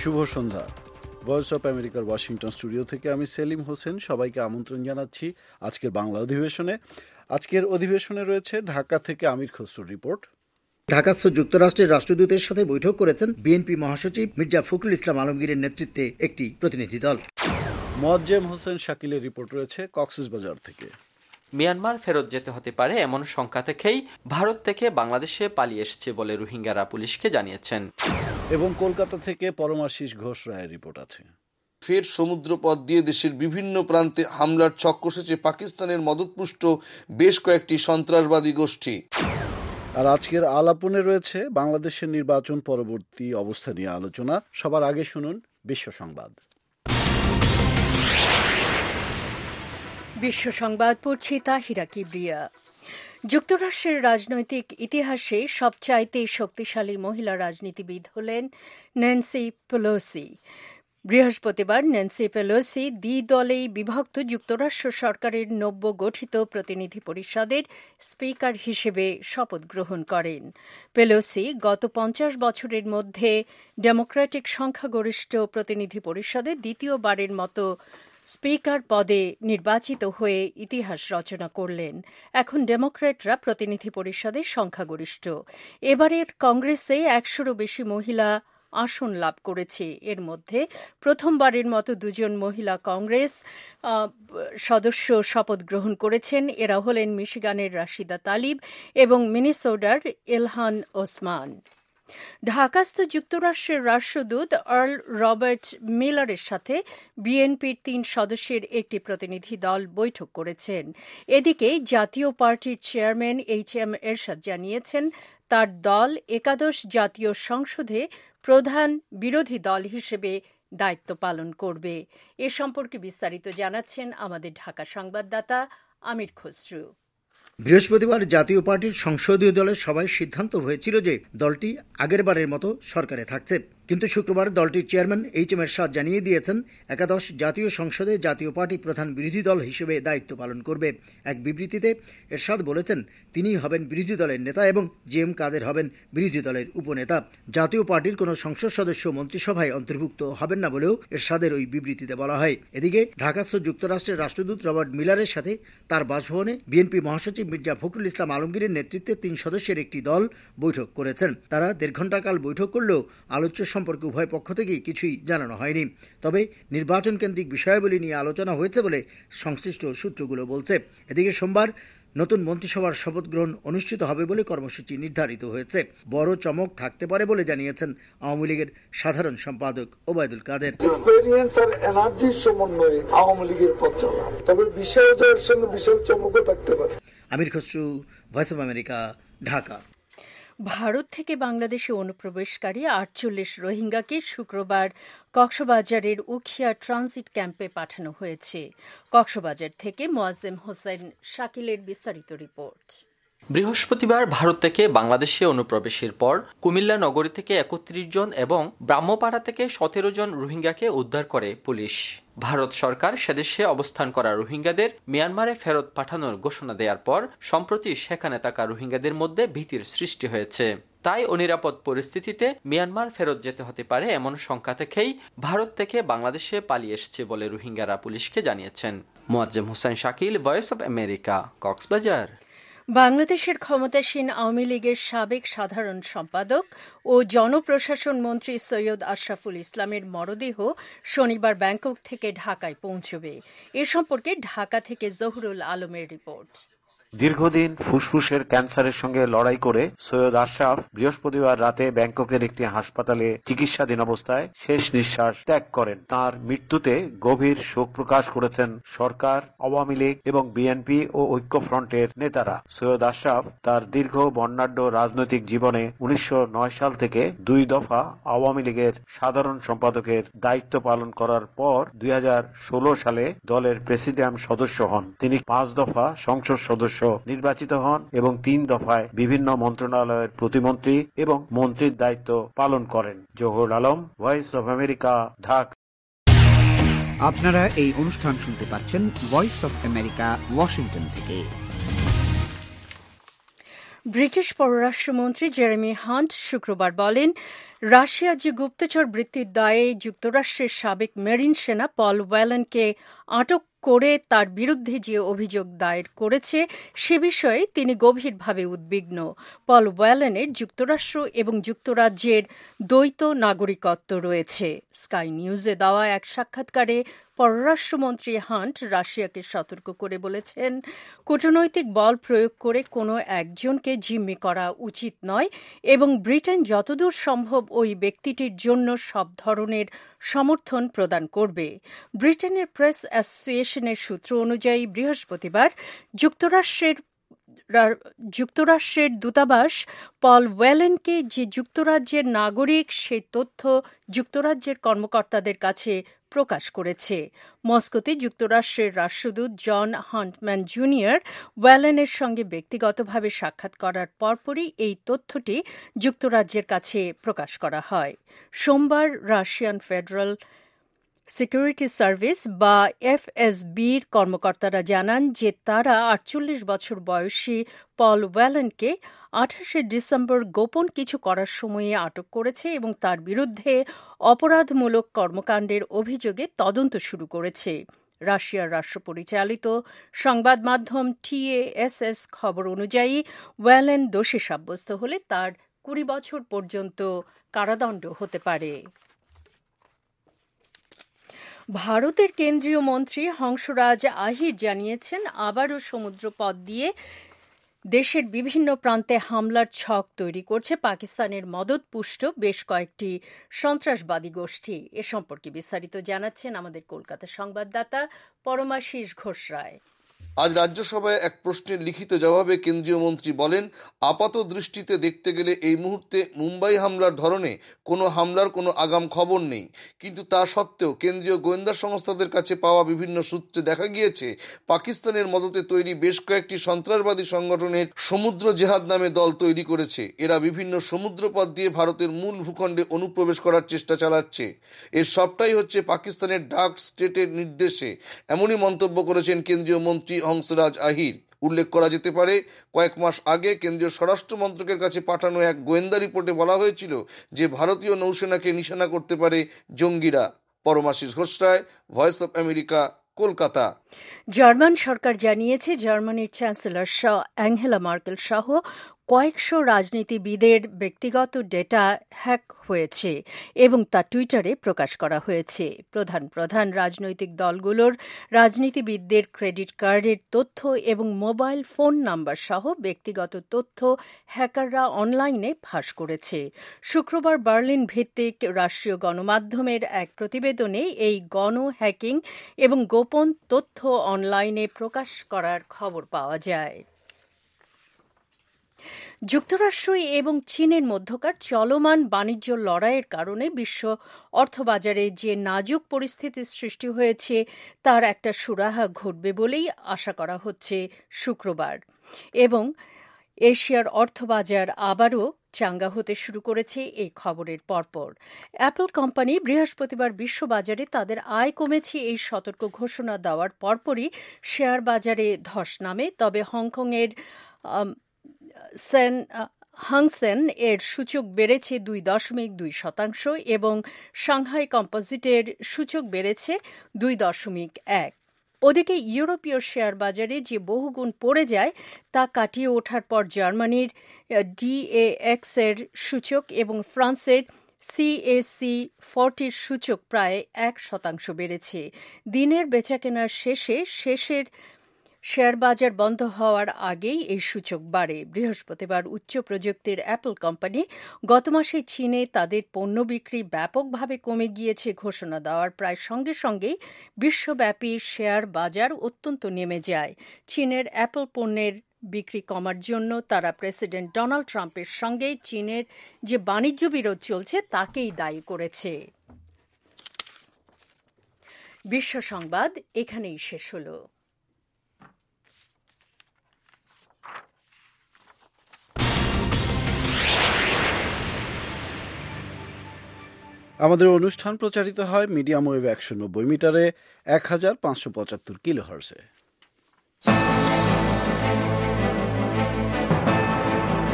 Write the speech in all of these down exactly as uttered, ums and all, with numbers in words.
শুভ সন্ধ্যা। Voice of আমেরিকার Washington studio থেকে আমি সেলিম হোসেন সবাইকে আমন্ত্রণ জানাচ্ছি আজকের বাংলা অধিবেশনে। আজকের অধিবেশনে রয়েছে ঢাকা থেকে আমির খসরুর রিপোর্ট। ঢাকাস্থ যুক্তরাষ্ট্রের রাষ্ট্রদূতের সাথে বৈঠক করেছেন বিএনপি মহাসচিব মির্জা ফখরুল ইসলাম আলমগীরের নেতৃত্বে একটি প্রতিনিধি দল। মোয়াজ্জেম হোসেন শাকিলের রিপোর্ট রয়েছে কক্সবাজার থেকে। মিয়ানমার ফেরত যেতে হতে পারে এমন শঙ্কা থেকেই ভারত থেকে বাংলাদেশে পালিয়ে এসেছে বলে রোহিঙ্গারা পুলিশকে জানিয়েছেন। এবং কলকাতা থেকে পরমাশিস ঘোষ রায়ের রিপোর্ট আছে। ফের সমুদ্রপথ দিয়ে দেশের ছবিন্ন প্রান্তে হামলার ছক কষেছে পাকিস্তানের মদতপুষ্ট বেশ কয়েকটি সন্ত্রাসবাদী গোষ্ঠী। আর আজকের আলাপনে রয়েছে বাংলাদেশের নির্বাচন পরবর্তী অবস্থা নিয়ে আলোচনা। সবার আগে শুনুন বিশ্ব সংবাদ। বিশ্ব সংবাদ পড়ছি তাহিরা কিবরিয়া। যুক্তরাষ্ট্রের রাজনৈতিক ইতিহাসে সবচাইতে শক্তিশালী মহিলা রাজনীতিবিদ হলেন ন্যান্সি পেলোসি। বৃহস্পতিবার ন্যান্সি পেলোসি দ্বিদলেই বিভক্ত যুক্তরাষ্ট্র সরকারের নব্য গঠিত প্রতিনিধি পরিষদের স্পিকার হিসেবে শপথ গ্রহণ করেন। পেলোসি গত পঞ্চাশ বছরের মধ্যে ডেমোক্রেটিক সংখ্যাগরিষ্ঠ প্রতিনিধি পরিষদের দ্বিতীয়বারের মতো স্পিকার পদে নির্বাচিত হয়ে ইতিহাস রচনা করলেন। এখন ডেমোক্র্যাটরা প্রতিনিধি পরিষদের সংখ্যাগরিষ্ঠ। এবারের কংগ্রেসে একশোরও বেশি মহিলা আসন লাভ করেছে। এর মধ্যে প্রথমবারের মতো দুজন মহিলা কংগ্রেস সদস্য শপথ গ্রহণ করেছেন। এরা হলেন মিশিগানের রাশিদা তালিব এবং মিনেসোটার ইলহান ওসমান। ঢাকাস্থ যুক্তরাষ্ট্রের রাষ্ট্রদূত আর্ল রবার্ট মিলারের সাথে বিএনপির তিন সদস্যের একটি প্রতিনিধি দল বৈঠক করেছেন। এদিকে জাতীয় পার্টির চেয়ারম্যান এইচ এম এরশাদ জানিয়েছেন তার দল একাদশ জাতীয় সংসদে প্রধান বিরোধী দল হিসেবে দায়িত্ব পালন করবে। এ সম্পর্কে বিস্তারিত জানাচ্ছেন আমাদের ঢাকা সংবাদদাতা আমির খসরু। বৃহস্পতিবার জাতীয় পার্টির সংসদীয় দলের সভায় সিদ্ধান্ত হয়েছিল যে দলটি আগেরবারের মতো সরকারে থাকছে, কিন্তু শুক্রবার দলটির চেয়ারম্যান এইচ এম এরশাদ জানিয়ে দিয়েছেন একাদশ জাতীয় সংসদে জাতীয় পার্টি প্রধান বিরোধী দল হিসেবে দায়িত্ব পালন করবে। এক বিবৃতিতে এরশাদ বলেছেন তিনি হবেন বিরোধী দলের নেতা এবং জি এম কাদের হবেন বিরোধী দলের উপনেতা। জাতীয় পার্টির কোনো সংসদ সদস্য মন্ত্রিসভায় অন্তর্ভুক্ত হবেন না বলেও এরশাদের ওই বিবৃতিতে বলা হয়। এদিকে ঢাকাস্থ যুক্তরাষ্ট্রের রাষ্ট্রদূত রবার্ট মিলারের সাথে তার বাসভবনে বিএনপি মহাসচিব মির্জা ফখরুল ইসলাম আলমগীরের নেতৃত্বে তিন সদস্যের একটি দল বৈঠক করেছেন। তারা দেড় ঘণ্টাকাল বৈঠক করলেও আলোচ্য সম্পর্কে উভয় পক্ষ থেকেই কিছুই জানানো হয়নি। তবে নির্বাচন কেন্দ্রিক বিষয়াবলী নিয়ে আলোচনা হয়েছে বলে সংশ্লিষ্ট সূত্রগুলো বলছে। এদিকে সোমবার নতুন মন্ত্রিসভার শপথ গ্রহণ অনুষ্ঠিত হবে বলে কর্মসূচি নির্ধারিত হয়েছে। বড় চমক থাকতে পারে বলে জানিয়েছেন আওয়ামী লীগের সাধারণ সম্পাদক ওবায়দুল কাদের। এক্সপেরিয়েন্স আর এনার্জির সমন্বয়ে আওয়ামী লীগের পথ চলা, তবে বিশাল জয়ের সঙ্গে বিশাল চমকও থাকতে পারে। Amir Khasru, voice of America, Dhaka. Bharat থেকে বাংলাদেশে অনুপ্রবেশকারী আটচল্লিশ রোহিঙ্গাকে শুক্রবার কক্সবাজারের উখিয়া ট্রানজিট ক্যাম্পে পাঠানো হয়েছে। কক্সবাজার থেকে মোয়াজ্জেম হোসেন শাকিলের বিস্তারিত রিপোর্ট। বৃহস্পতিবার ভারত থেকে বাংলাদেশে অনুপ্রবেশের পর কুমিল্লা নগরী থেকে একত্রিশ জন এবং ব্রাহ্মপাড়া থেকে সতেরো জন রোহিঙ্গাকে উদ্ধার করে পুলিশ। ভারত সরকার সেদেশে অবস্থান করা রোহিঙ্গাদের মিয়ানমারে ফেরত পাঠানোর ঘোষণা দেওয়ার পর সম্প্রতি সেখানে থাকা রোহিঙ্গাদের মধ্যে ভীতির সৃষ্টি হয়েছে। তাই অনিরাপদ পরিস্থিতিতে মিয়ানমার ফেরত যেতে হতে পারে এমন শঙ্কা থেকেই ভারত থেকে বাংলাদেশে পালিয়ে এসেছে বলে রোহিঙ্গারা পুলিশকে জানিয়েছেন। Moazzem Hossain Shakil, voice of America, কক্সবাজার। বাংলাদেশের ক্ষমতাসীন আওয়ামী লীগের সাবেক সাধারণ সম্পাদক ও জনপ্রশাসন মন্ত্রী সৈয়দ আশরাফুল ইসলামের মরদেহ শনিবার ব্যাংকক থেকে ঢাকায় পৌঁছবে। এ সম্পর্কে ঢাকা থেকে জহুরুল আলমের রিপোর্ট। দীর্ঘদিন ফুসফুসের ক্যান্সারের সঙ্গে লড়াই করে সৈয়দ আশরাফ বৃহস্পতিবার রাতে ব্যাংককের একটি হাসপাতালে চিকিৎসাধীন অবস্থায় শেষ নিঃশ্বাস ত্যাগ করেন। তার মৃত্যুতে গভীর শোক প্রকাশ করেছেন সরকার, আওয়ামী লীগ এবং বিএনপি ও ঐক্যফ্রন্টের নেতারা। সৈয়দ আশরাফ তার দীর্ঘ বর্ণাঢ্য রাজনৈতিক জীবনে উনিশশো নয় সাল থেকে দুই দফা আওয়ামী লীগের সাধারণ সম্পাদকের দায়িত্ব পালন করার পর দুই হাজার ষোলো সালে দলের প্রেসিডিয়াম সদস্য হন। তিনি পাঁচ দফা সংসদ সদস্য নির্বাচিত হন এবং তিন দফায় বিভিন্ন মন্ত্রণালয়ের প্রতিমন্ত্রী এবং মন্ত্রীর দায়িত্ব পালন করেন। Zahurul Alam, voice of America, Dhaka. আপনারা এই অনুষ্ঠান শুনতে পাচ্ছেন ভয়েস অব আমেরিকা, ওয়াশিংটন থেকে। ব্রিটিশ পররাষ্ট্রমন্ত্রী জেরেমি হান্ট শুক্রবার বলেন, রাশিয়া যে গুপ্তচর বৃত্তির দায়ে যুক্তরাষ্ট্রের সাবেক মেরিন সেনা পল ওয়েলনকে আটক করে তার বিরুদ্ধে যে অভিযোগ দায়ের করেছে সে বিষয়ে তিনি গভীরভাবে উদ্বিগ্ন। পল ওয়েলনের যুক্তরাষ্ট্র এবং যুক্তরাজ্যের দ্বৈত নাগরিকত্ব রয়েছে। স্কাই নিউজে দেওয়া এক সাক্ষাৎকারে পররাষ্ট্রমন্ত্রী হান্ট রাশিয়াকে সতর্ক করে বলেছেন, কূটনৈতিক বল প্রয়োগ করে কোনো একজনকে জিম্মি করা উচিত নয় এবং ব্রিটেন যতদূর সম্ভব ওই ব্যক্তিটির জন্য সব ধরনের সমর্থন প্রদান করবে। ব্রিটেনের প্রেস অ্যাসোসিয়েশনের সূত্র অনুযায়ী বৃহস্পতিবার যুক্তরাষ্ট্রের যুক্তরাষ্ট্রের দূতাবাস পল ওয়েলনকে যে যুক্তরাজ্যের নাগরিক সেই তথ্য যুক্তরাজ্যের কর্মকর্তাদের কাছে প্রকাশ করেছে। মস্কোতে যুক্তরাষ্ট্রের রাষ্ট্রদূত জন হান্টম্যান জুনিয়র ওয়েলনের সঙ্গে ব্যক্তিগতভাবে সাক্ষাৎ করার পরপরই এই তথ্যটি যুক্তরাজ্যের কাছে প্রকাশ করা হয়। সোমবার রাশিয়ান ফেডারেল সিকিউরিটি সার্ভিস বা এফএসবির কর্মকর্তারা জানান যে তারা আটচল্লিশ বছর বয়সী পল ওয়েলনকে আঠাশে ডিসেম্বর গোপন কিছু করার সময়ে আটক করেছে এবং তার বিরুদ্ধে অপরাধমূলক কর্মকাণ্ডের অভিযোগে তদন্ত শুরু করেছে। রাশিয়ার রাষ্ট্র পরিচালিত সংবাদ মাধ্যম টিএএসএস খবর অনুযায়ী ওয়েলেন দোষী সাব্যস্ত হলে তার কুড়ি বছর পর্যন্ত কারাদণ্ড হতে পারে। ভারতের কেন্দ্রীয় মন্ত্রী হংসরাজ আহির জানিয়েছেন, আবারও সমুদ্রপথ দিয়ে দেশের বিভিন্ন প্রান্তে হামলার ছক তৈরি করছে পাকিস্তানের মদতপুষ্ট বেশ কয়েকটি সন্ত্রাসবাদী গোষ্ঠী। এ সম্পর্কে বিস্তারিত জানাচ্ছেন আমাদের কলকাতা সংবাদদাতা পরমাশিস ঘোষ রায়। আজ রাজ্যসভায় এক প্রশ্নের লিখিত জবাবে কেন্দ্রীয় মন্ত্রী বলেন, আপাত দৃষ্টিতে দেখতে গেলে এই মুহূর্তে মুম্বাই হামলার ধরনে কোনো হামলার কোনো আগাম খবর নেই, কিন্তু তা সত্ত্বেও কেন্দ্রীয় গোয়েন্দা সংস্থাদের কাছে পাওয়া বিভিন্ন সূত্রে দেখা গিয়েছে পাকিস্তানের মদতে তৈরি বেশ কয়েকটি সন্ত্রাসবাদী সংগঠনের সমুদ্র জেহাদ নামে দল তৈরি করেছে। এরা বিভিন্ন সমুদ্রপথ দিয়ে ভারতের মূল ভূখণ্ডে অনুপ্রবেশ করার চেষ্টা চালাচ্ছে। এর সবটাই হচ্ছে পাকিস্তানের ডার্ক স্টেটের নির্দেশে। এমনই মন্তব্য করেছেন কেন্দ্রীয় মন্ত্রী হংসরাজ আহির। উল্লেখ করা যেতে পারে, কয়েক মাস আগে কেন্দ্রীয় স্বরাষ্ট্র মন্ত্রকের কাছে পাঠানো এক গোয়েন্দা রিপোর্টে বলা হয়েছিল যে ভারতীয় নৌসেনাকে নিশানা করতে পারে জঙ্গিরা। Paramashis Ghosh Roy, voice of America, Kolkata. German সরকার জানিয়েছে জার্মানির চ্যান্সেলর অ্যাঙ্গেলা মার্কেল সহ কয়েকশো রাজনীতিবিদের ব্যক্তিগত ডেটা হ্যাক হয়েছে এবং তা টুইটারে প্রকাশ করা হয়েছে। প্রধান প্রধান রাজনৈতিক দলগুলোর রাজনীতিবিদদের ক্রেডিট কার্ডের তথ্য এবং মোবাইল ফোন নাম্বার সহ ব্যক্তিগত তথ্য হ্যাকাররা অনলাইনে ফাঁস করেছে। শুক্রবার বার্লিন ভিত্তিক রাষ্ট্রীয় গণমাধ্যমের এক প্রতিবেদনে এই গণ হ্যাকিং এবং গোপন তথ্য অনলাইনে প্রকাশ করার খবর পাওয়া যায়। যুক্তরাষ্ট্র এবং চীনের মধ্যকার চলমান বাণিজ্য লড়াইয়ের কারণে বিশ্ব অর্থবাজারে যে নাজুক পরিস্থিতির সৃষ্টি হয়েছে তার একটা সুরাহা ঘটবে বলেই আশা করা হচ্ছে শুক্রবার, এবং এশিয়ার অর্থবাজার আবারও চাঙ্গা হতে শুরু করেছে এই খবরের পরপর। অ্যাপল কোম্পানি বৃহস্পতিবার বিশ্ববাজারে তাদের আয় কমেছে এই সতর্ক ঘোষণা দেওয়ার পরপরই শেয়ার বাজারে ধস নামে। তবে হংকংয়ের সেন হাংসেন এর সূচক বেড়েছে দুই দশমিক দুই শতাংশ এবং সাংহাই কম্পোজিটের সূচক বেড়েছে দুই দশমিক এক। ওদিকে ইউরোপীয় শেয়ার বাজারে যে বহুগুণ পড়ে যায় তা কাটিয়ে ওঠার পর জার্মানির ডিএএক্স এর সূচক এবং ফ্রান্সের সিএসি ফর্টির সূচক প্রায় এক শতাংশ বেড়েছে। দিনের বেচাকেনার শেষে শেষের শেয়ার বাজার বন্ধ হওয়ার আগেই এই সূচক বাড়ে। বৃহস্পতিবার উচ্চ প্রযুক্তির অ্যাপল কোম্পানি গত মাসে চীনে তাদের পণ্য বিক্রি ব্যাপকভাবে কমে গিয়েছে ঘোষণা দেওয়ার প্রায় সঙ্গে সঙ্গেই বিশ্বব্যাপী শেয়ার বাজার অত্যন্ত নেমে যায়। চীনের অ্যাপল পণ্যের বিক্রি কমার জন্য তারা প্রেসিডেন্ট ডোনাল্ড ট্রাম্পের সঙ্গে চীনের যে বাণিজ্য বিরোধ চলছে তাকেই দায়ী করেছে। বিশ্ব সংবাদ এখানেই শেষ হলো। আমাদের অনুষ্ঠান প্রচারিত হয় মিডিয়াম ওয়েভ একশো নব্বই মিটারে এক হাজার পাঁচশো পঁচাত্তর কিলো হার্টজে।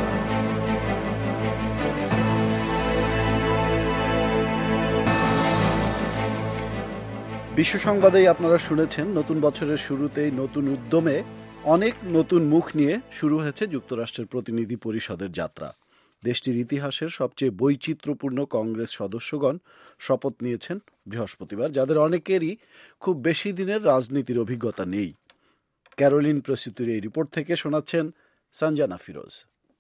বিশ্ব সংবাদেই আপনারা শুনেছেন নতুন বছরের শুরুতেই নতুন উদ্যমে অনেক নতুন মুখ নিয়ে শুরু হয়েছে যুক্তরাষ্ট্রের প্রতিনিধি পরিষদের যাত্রা। দেশটির ইতিহাসের সবচেয়ে বৈচিত্র্যপূর্ণ কংগ্রেস সদস্যগণ শপথ নিয়েছেন বৃহস্পতিবার, যাদের অনেকেরই খুব বেশি দিনের রাজনীতির অভিজ্ঞতা নেই। ক্যারোলিন প্রসূতির এই রিপোর্ট থেকে শোনাচ্ছেন সঞ্জানা ফিরোজ।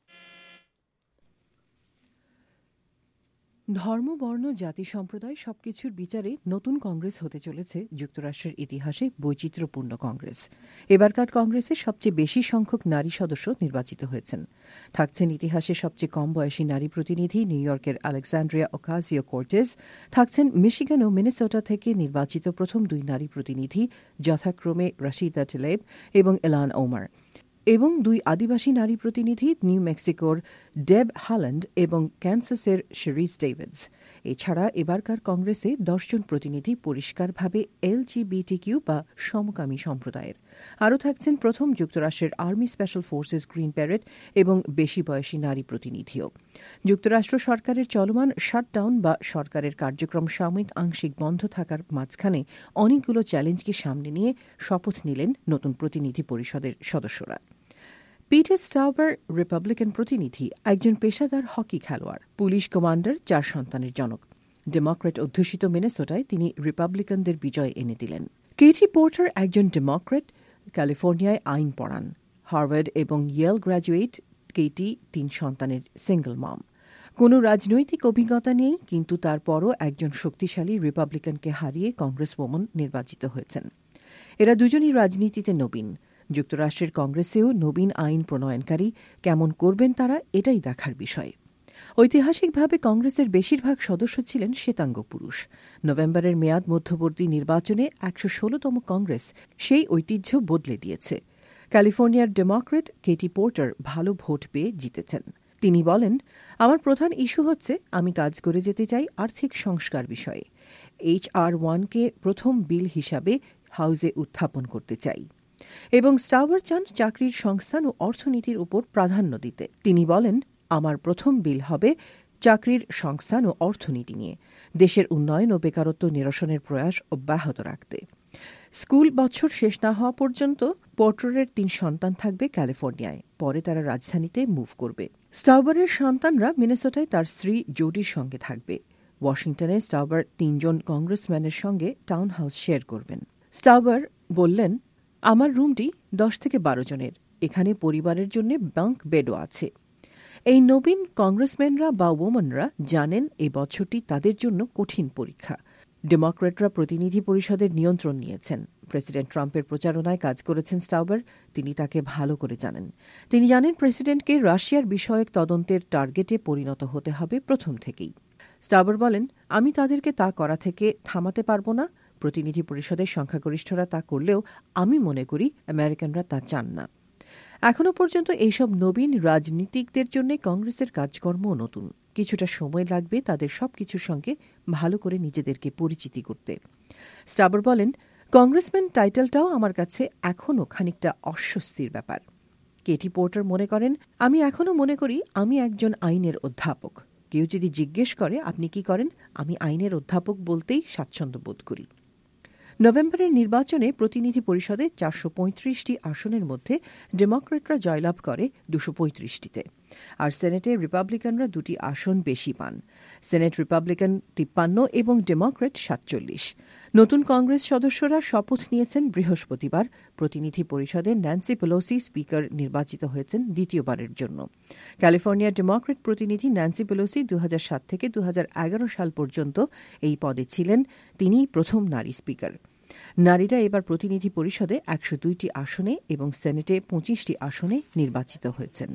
ধর্ম, বর্ণ, জাতি, সম্প্রদায় সবকিছুর বিচারে নতুন কংগ্রেস হতে চলেছে যুক্তরাষ্ট্রের ইতিহাসে বৈচিত্র্যপূর্ণ কংগ্রেস। এবারকার কংগ্রেসে সবচেয়ে বেশি সংখ্যক নারী সদস্য নির্বাচিত হয়েছেন। থাকছেন ইতিহাসে সবচেয়ে কম বয়সী নারী প্রতিনিধি নিউ ইয়র্কের আলেকজান্ড্রিয়া ওকাসিও কোর্টেজ, থাকছেন মিশিগান ও মিনেসোটা থেকে নির্বাচিত প্রথম দুই নারী প্রতিনিধি যথাক্রমে রাশিদা টেলেব এবং এলান ওমার, এবং দুই আদিবাসী নারী প্রতিনিধি নিউ মেক্সিকোর ডেব হাল্যান্ড এবং ক্যানসাসের শেরিস ডেভিডস। এছাড়া এবারকার কংগ্রেসে দশজন প্রতিনিধি পরিষ্কারভাবে এলজিবিটিকিউ বা সমকামী সম্প্রদায়ের। আরও থাকছেন প্রথম যুক্তরাষ্ট্রের army special forces green parade এবং বেশি বয়সী নারী প্রতিনিধিও। যুক্তরাষ্ট্র সরকারের চলমান শাটডাউন বা সরকারের কার্যক্রম সাময়িক আংশিক বন্ধ থাকার মাঝখানে অনেকগুলো চ্যালেঞ্জকে সামনে নিয়ে শপথ নিলেন নতুন প্রতিনিধি পরিষদের সদস্যরা। পিটার স্টাউবার রিপাবলিকান প্রতিনিধি, একজন পেশাদার হকি খেলোয়াড়, পুলিশ কমান্ডার, চার সন্তানের জনক। ডেমোক্র্যাট অধ্যুষিত মিনেসোটায় তিনি রিপাবলিকানদের বিজয় এনে দিলেন। কেটি পোর্টার একজন ডেমোক্র্যাট, ক্যালিফোর্নিয়ায় আইন পড়ান। হার্ভার্ড এবং ইয়েল গ্র্যাজুয়েট কেটি তিন সন্তানের সিঙ্গল মম। কোনো রাজনৈতিক অভিজ্ঞতা নেই, কিন্তু তারপরও একজন শক্তিশালী রিপাবলিকানকে হারিয়ে কংগ্রেসওম্যান নির্বাচিত হয়েছেন। এরা দুজনই রাজনীতিতে নবীন। যুক্তরাষ্ট্রের কংগ্রেসেও নবীন আইন প্রণয়নকারী কেমন করবেন তারা, এটাই দেখার বিষয়। ঐতিহাসিকভাবে কংগ্রেসের বেশিরভাগ সদস্য ছিলেন শ্বেতাঙ্গ পুরুষ। নভেম্বরের মেয়াদ মধ্যবর্তী নির্বাচনে একশো ষোলতম কংগ্রেস সেই ঐতিহ্য বদলে দিয়েছে। ক্যালিফোর্নিয়ার ডেমোক্র্যাট কেটি পোর্টার ভালো ভোট পেয়ে জিতেছেন। তিনি বলেন, আমার প্রধান ইস্যু হচ্ছে আমি কাজ করে যেতে চাই আর্থিক সংস্কার বিষয়ে। এইচ আর ওয়ানকে প্রথম বিল হিসাবে হাউজে উত্থাপন করতে চাই, এবং স্টাউবার চান চাকরির সংস্থান ও অর্থনীতির উপর প্রাধান্য দিতে। তিনি বলেন, আমার প্রথম বিল হবে চাকরির সংস্থান ও অর্থনীতি নিয়ে, দেশের উন্নয়ন ও বেকারত্ব নিরসনের প্রয়াস অব্যাহত রাখতে। স্কুল বছর শেষ না হওয়া পর্যন্ত পোর্টারের তিন সন্তান থাকবে ক্যালিফোর্নিয়ায়, পরে তারা রাজধানীতে মুভ করবে। স্টাউবারের সন্তানরা মিনেসোটায় তার স্ত্রী জোডির সঙ্গে থাকবে। ওয়াশিংটনে স্টাউবার তিনজন কংগ্রেসম্যানের সঙ্গে টাউন হাউস শেয়ার করবেন। স্টাউবার বললেন, আমার রুমটি দশ থেকে বারো জনের, এখানে পরিবারের জন্য বাঙ্ক বেডও আছে। এই নবীন কংগ্রেসম্যানরা বা ওম্যানরা জানেন এই বছরটি তাদের জন্য কঠিন পরীক্ষা। ডেমোক্র্যাটরা প্রতিনিধি পরিষদের নিয়ন্ত্রণ নিয়েছেন। প্রেসিডেন্ট ট্রাম্পের প্রচারণায় কাজ করেছেন স্টাউবার, তিনি তাকে ভালো করে জানেন। তিনি জানেন প্রেসিডেন্টকে রাশিয়ার বিষয়ক তদন্তের টার্গেটে পরিণত হতে হবে প্রথম থেকেই। স্টাউবার বলেন, আমি তাদেরকে তা করা থেকে থামাতে পারব না। প্রতিনিধি পরিষদের সংখ্যাগরিষ্ঠরা তা করলেও আমি মনে করি আমেরিকানরা তা চান না। এখনও পর্যন্ত এইসব নবীন রাজনীতিকদের জন্য কংগ্রেসের কাজকর্ম নতুন। কিছুটা সময় লাগবে তাদের সবকিছুর সঙ্গে ভালো করে নিজেদেরকে পরিচিতি করতে। স্টাউবার বলেন, কংগ্রেসম্যান টাইটেলটাও আমার কাছে এখনও খানিকটা অস্বস্তির ব্যাপার। কেটি পোর্টার মনে করেন, আমি এখনও মনে করি আমি একজন আইনের অধ্যাপক। কেউ যদি জিজ্ঞেস করে আপনি কি করেন, আমি আইনের অধ্যাপক বলতেই স্বাচ্ছন্দ্য বোধ করি। নভেম্বরের নির্বাচনে প্রতিনিধি পরিষদে চারশো পঁয়ত্রিশটি আসনের মধ্যে ডেমোক্র্যাটরা জয়লাভ করে দুশো পঁয়ত্রিশটিতে, আর সেনেটে রিপাবলিকানরা দুটি আসন বেশি পান। সেনেট রিপাবলিকান তিপ্পান্ন এবং ডেমোক্র্যাট সাতচল্লিশ। নতুন কংগ্রেস সদস্যরা শপথ নিয়েছেন বৃহস্পতিবার। প্রতিনিধি পরিষদে ন্যান্সি পেলোসি স্পিকার নির্বাচিত হয়েছেন দ্বিতীয়বারের জন্য। ক্যালিফোর্নিয়া ডেমোক্র্যাট প্রতিনিধি ন্যান্সি পেলোসি দু হাজার সাত থেকে দু হাজার এগারো সাল পর্যন্ত এই পদে ছিলেন। তিনিই প্রথম নারী স্পিকার। নারীরা এবার প্রতিনিধি পরিষদে একশো দুইটি আসনে এবং সেনেটে পঁচিশটি আসনে নির্বাচিত হয়েছেন।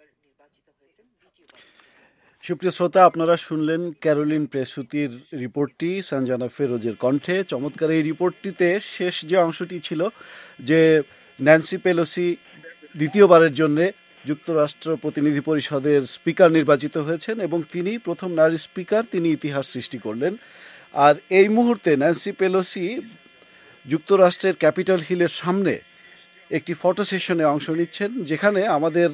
সুপ্রিয় শ্রোতা, আপনারা শুনলেন ক্যারোলিন প্রসূতির রিপোর্টটি সঞ্জানা ফিরোজের কণ্ঠে। চমৎকার এই রিপোর্টটিতে শেষ যে অংশটি ছিল যে ন্যান্সি পেলোসি দ্বিতীয়বারের জন্য যুক্তরাষ্ট্র প্রতিনিধি পরিষদের স্পিকার নির্বাচিত হয়েছেন এবং তিনি প্রথম নারী স্পিকার, তিনি ইতিহাস সৃষ্টি করলেন। আর এই মুহূর্তে ন্যান্সি পেলোসি যুক্তরাষ্ট্রের ক্যাপিটল হিলের সামনে একটি ফটো সেশনে অংশ নিচ্ছেন, যেখানে আমাদের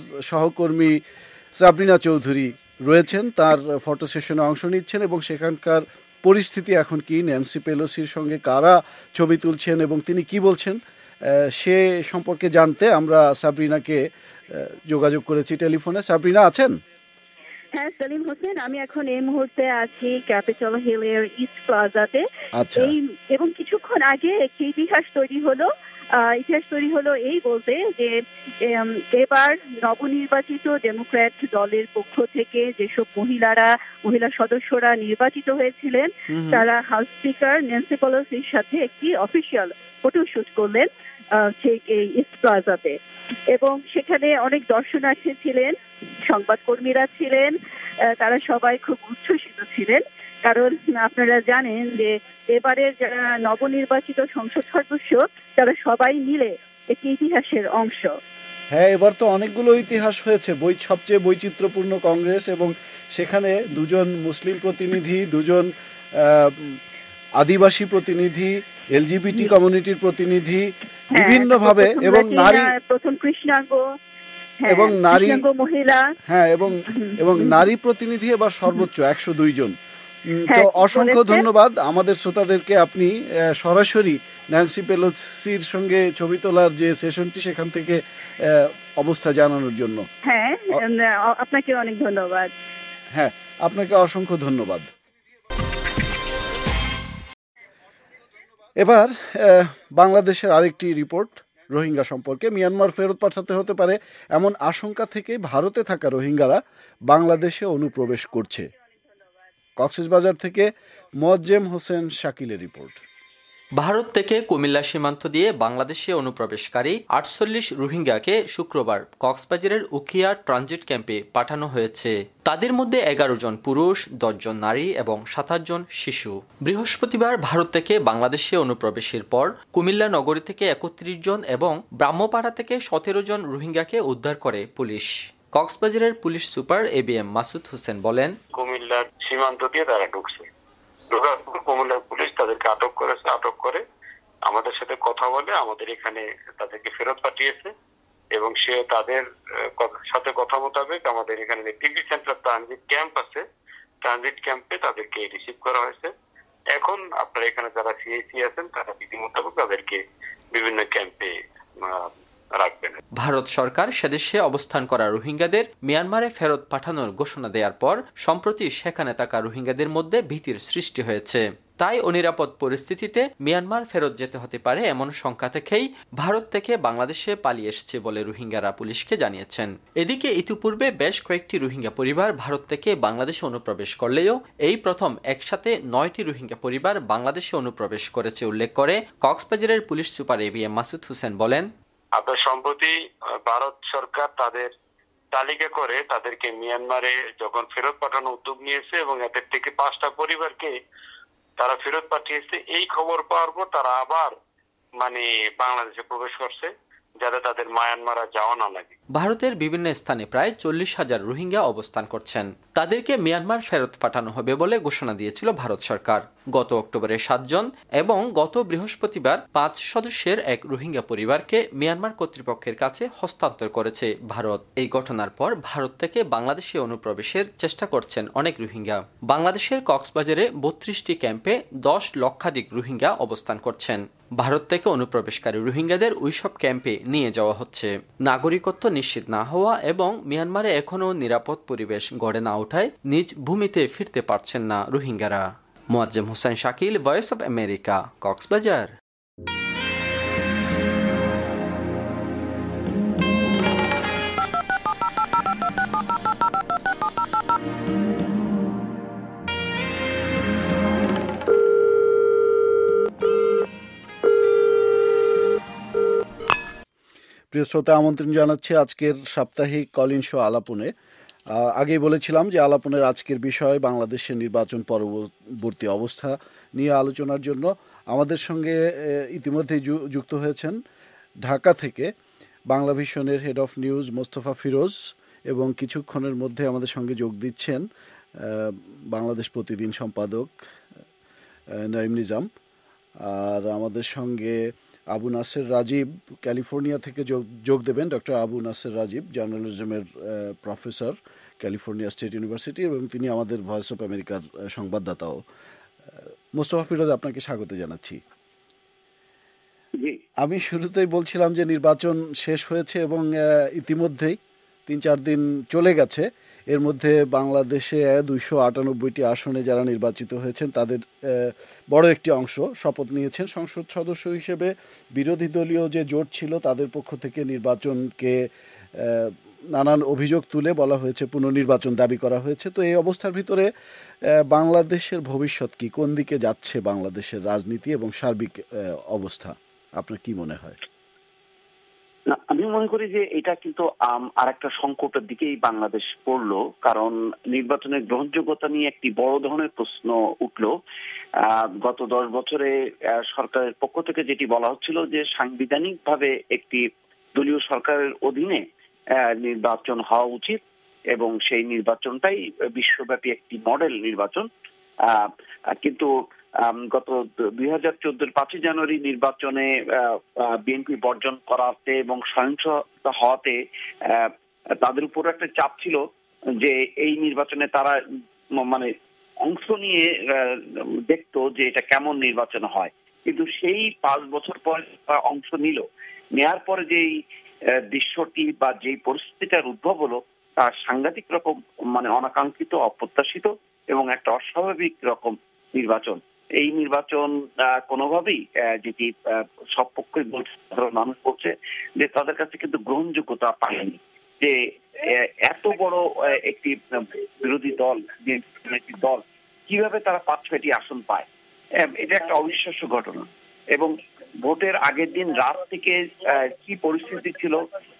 সহকর্মী সাবরিনা চৌধুরী রয়েছেন, তার ফটো সেশনে অংশ নিচ্ছেন এবং সেখানকার পরিস্থিতি এখন কি, ন্যান্সি পেলোসির সঙ্গে কারা ছবি তুলছেন এবং তিনি কি বলছেন সে সম্পর্কে জানতে আমরা সাবরিনাকে যোগাযোগ করেছি টেলিফোনে। সাবরিনা আছেন? হ্যাঁ সেলিম হোসেন, আমি এখন এই মুহূর্তে আছি ক্যাপিটাল হিলের ইস্ট প্লাজাতে। এই এবং কিছুক্ষণ আগে একটি ইতিহাস তৈরি হলো ইতিহাস তৈরি হলো এই বলতে যে এবার নবনির্বাচিত ডেমোক্র্যাট দলের পক্ষ থেকে যেসব মহিলারা মহিলা সদস্যরা নির্বাচিত হয়েছিলেন তারা হাউস স্পিকার ন্যান্সি পেলোসির সাথে একটি অফিসিয়াল ফটোশুট করলেন ঠিক এই ইস্ট প্লাজাতে। এবং সেখানে অনেক দর্শনার্থী ছিলেন, সংবাদকর্মীরা ছিলেন, তারা সবাই খুব উচ্ছ্বসিত ছিলেন। কারণ আপনারা জানেন যে এবারের যারা নবনির্বাচিত সংসদ সদস্য তারা সবাই মিলে একটি ইতিহাসের অংশ। হ্যাঁ, এবার তো অনেকগুলো ইতিহাস হয়েছে, বই সবচেয়ে বৈচিত্র্যপূর্ণ কংগ্রেস, এবং সেখানে দুজন মুসলিম প্রতিনিধি, দুজন আদিবাসী প্রতিনিধি, এলজিবিটি কমিউনিটির প্রতিনিধি, বিভিন্ন ভাবে, এবং নারী প্রথম কৃষ্ণাঙ্গ এবং নারী মহিলা, হ্যাঁ এবং এবং নারী প্রতিনিধি এবার সর্বোচ্চ একশো দুই জন। তো অসংখ্য ধন্যবাদ আমাদের শ্রোতাদেরকে, আপনি সরাসরি ন্যান্সি পেলোসির সঙ্গে ছবি তোলার যে সেশনটি সেখান থেকে অবস্থা জানানোর জন্য। হ্যাঁ, আপনাকে অনেক ধন্যবাদ। হ্যাঁ, আপনাকে অসংখ্য ধন্যবাদ। এবার বাংলাদেশের আরেকটি রিপোর্ট রোহিঙ্গা সম্পর্কে। মিয়ানমার ফেরত পাঠাতে হতে পারে এমন আশঙ্কা থেকে ভারতে থাকা রোহিঙ্গারা বাংলাদেশে অনুপ্রবেশ করছে। কক্সবাজার থেকে মোয়াজ্জেম হোসেন শাকিলের রিপোর্ট। ভারত থেকে কুমিল্লা সীমান্ত দিয়ে বাংলাদেশে অনুপ্রবেশকারী আটচল্লিশ রোহিঙ্গাকে শুক্রবার কক্সবাজারের উখিয়া ট্রানজিট ক্যাম্পে পাঠানো হয়েছে। তাদের মধ্যে এগারো জন পুরুষ, দশ জন নারী এবং সাতাশ জন শিশু। বৃহস্পতিবার ভারত থেকে বাংলাদেশে অনুপ্রবেশের পর কুমিল্লা নগরী থেকে একত্রিশ জন এবং ব্রাহ্মপাড়া থেকে সতেরো জন রোহিঙ্গাকে উদ্ধার করে পুলিশ। কক্সবাজারের police super A B M Masud Hossain বলেন, কুমিল্লার সীমান্ত দিয়ে তারা ঢুকছে, কুমিল্লার পুলিশ তাদেরকে আটক করেছে। আটক করে আমাদের সাথে কথা বলে আমাদের এখানে তাদেরকে ফেরত পাঠিয়েছে এবং সে তাদের সাথে কথা মোতাবেক আমাদের এখানে টিভি সেন্টার ট্রানজিট ক্যাম্প আছে, ট্রানজিট ক্যাম্পে তাদেরকে রিসিভ করা হয়েছে। এখন আপনারা এখানে যারা সিআইসি আছেন তারা বিধি মোতাবেক তাদেরকে বিভিন্ন ক্যাম্পে রাখবেন। ভারত সরকার সেদেশে অবস্থান করা রোহিঙ্গাদের মিয়ানমারে ফেরত পাঠানোর ঘোষণা দেওয়ার পর সম্প্রতি সেখানে থাকা রোহিঙ্গাদের মধ্যে ভীতির সৃষ্টি হয়েছে। তাই অনিরাপদ পরিস্থিতিতে মিয়ানমার ফেরত যেতে হতে পারে এমন শঙ্কা থেকেই ভারত থেকে বাংলাদেশে পালিয়ে এসেছে বলে রোহিঙ্গারা পুলিশকে জানিয়েছেন। এদিকে ইতিপূর্বে বেশ কয়েকটি রোহিঙ্গা পরিবার ভারত থেকে বাংলাদেশে অনুপ্রবেশ করলেও এই প্রথম একসাথে নয়টি রোহিঙ্গা পরিবার বাংলাদেশে অনুপ্রবেশ করেছে উল্লেখ করে কক্সবাজারের police super A B M Masud Hossain বলেন, আপনার সম্প্রতি ভারত সরকার তাদের তালিকা করে তাদেরকে মিয়ানমারে যখন ফেরত পাঠানোর উদ্যোগ নিয়েছে এবং এদের থেকে পাঁচটা পরিবারকে তারা ফেরত পাঠিয়েছে। এই খবর পাওয়ার পর তারা আবার মানে বাংলাদেশে প্রবেশ করছে যাতে তাদের মায়ানমারা যাওয়া না লাগে। ভারতের বিভিন্ন স্থানে প্রায় চল্লিশ হাজার রোহিঙ্গা অবস্থান করছেন। তাদেরকে মিয়ানমার ফেরত পাঠানো হবে বলে ঘোষণা দিয়েছিল ভারত সরকার। গত অক্টোবরে সাতজন এবং গত বৃহস্পতিবার পাঁচ সদস্যের এক রোহিঙ্গা পরিবারকে মিয়ানমার কর্তৃপক্ষের কাছে হস্তান্তর করেছে ভারত। এই ঘটনার পর ভারত থেকে বাংলাদেশে অনুপ্রবেশের চেষ্টা করছেন অনেক রোহিঙ্গা। বাংলাদেশের কক্সবাজারে বত্রিশটি ক্যাম্পে দশ লক্ষাধিক রোহিঙ্গা অবস্থান করছেন। ভারত থেকে অনুপ্রবেশকারী রোহিঙ্গাদের ওইসব ক্যাম্পে নিয়ে যাওয়া হচ্ছে। নাগরিকত্ব নিশ্চিত না হওয়া এবং মিয়ানমারে এখনও নিরাপদ পরিবেশ গড়ে না ওঠায় নিজ ভূমিতে ফিরতে পারছেন না রোহিঙ্গারা। Moazzem Hossain Shakil, voice of America, কক্সবাজার। প্রিয় শ্রোতা, আমন্ত্রণ জানাচ্ছি আজকের সাপ্তাহিক কলিন শো আলাপনে। আগেই বলেছিলাম যে আলাপনের আজকের বিষয় বাংলাদেশের নির্বাচন পরবর্তী অবস্থা নিয়ে আলোচনার জন্য আমাদের সঙ্গে ইতিমধ্যেই যুক্ত হয়েছেন ঢাকা থেকে বাংলা ভিশনের head of news Mostafa Feroz, এবং কিছুক্ষণের মধ্যে আমাদের সঙ্গে যোগ দিচ্ছেন বাংলাদেশ প্রতিদিন সম্পাদক নঈম নিজাম। আর আমাদের সঙ্গে আবু নাসের রাজীব ক্যালিফোর্নিয়া থেকে যোগ যোগ দেবেন। ডক্টর আবু নাসের রাজীব জার্নালিজমের প্রফেসর ক্যালিফোর্নিয়া স্টেট ইউনিভার্সিটি, এবং তিনি আমাদের ভয়েস অফ আমেরিকার সংবাদদাতাও। মোস্তফা ফিরোজ, আপনাকে স্বাগত জানাচ্ছি। আমি শুরুতেই বলছিলাম যে নির্বাচন শেষ হয়েছে এবং ইতিমধ্যেই তিন চার দিন চলে গেছে। এর মধ্যে বাংলাদেশে দুইশো আটানব্বইটি আসনে যারা নির্বাচিত হয়েছেন তাদের বড় একটি অংশ শপথ নিয়েছেন সংসদ সদস্য হিসেবে। বিরোধী দলীয় যে জোট ছিল তাদের পক্ষ থেকে নির্বাচনকে নানান অভিযোগ তুলে বলা হয়েছে পুনর্নির্বাচন দাবি করা হয়েছে। তো এই অবস্থার ভিতরে বাংলাদেশের ভবিষ্যৎ কি, কোন দিকে যাচ্ছে বাংলাদেশের রাজনীতি এবং সার্বিক অবস্থা, আপনার কি মনে হয়? না, আমি মনে করি যে এটা কিন্তু আর একটা সংকটের দিকেই বাংলাদেশ পড়লো, কারণ নির্বাচনের গ্রহণযোগ্যতা নিয়ে একটি বড় ধরনের প্রশ্ন উঠলো। গত দশ বছরে সরকারের পক্ষ থেকে যেটি বলা হচ্ছিল যে সাংবিধানিক ভাবে একটি দলীয় সরকারের অধীনে নির্বাচন হওয়া উচিত এবং সেই নির্বাচনটাই বিশ্বব্যাপী একটি মডেল নির্বাচন। কিন্তু গত দুই হাজার চোদ্দোর পাঁচই জানুয়ারি নির্বাচনে বিএনপি বর্জন করাতে এবং সহিংসতা হওয়াতে তাদের উপর একটা চাপ ছিল যে এই নির্বাচনে তারা মানে অংশ নিয়ে দেখতো যে এটা কেমন নির্বাচন হয়। কিন্তু সেই পাঁচ বছর পর অংশ নিল, নেয়ার পরে যেই দৃশ্যটি বা যেই পরিস্থিতিটার উদ্ভব হলো তা সাংঘাতিক রকম মানে অনাকাঙ্ক্ষিত, অপ্রত্যাশিত এবং একটা অস্বাভাবিক রকম নির্বাচন। এই নির্বাচন কোনোভাবেই যেটি সব পক্ষই বলছে, সাধারণ মানুষ বলছে যে তাদের কাছে কিন্তু গ্রহণযোগ্যতা পায়নি। যে এত বড় একটি বিরোধী দল, একটি দল কিভাবে তারা পাঁচ ছয়টি আসন পায়, এটা একটা অবিশ্বাস্য ঘটনা। এবং ভোটের আগের দিন রাত থেকে কি পরিস্থিতি ছিল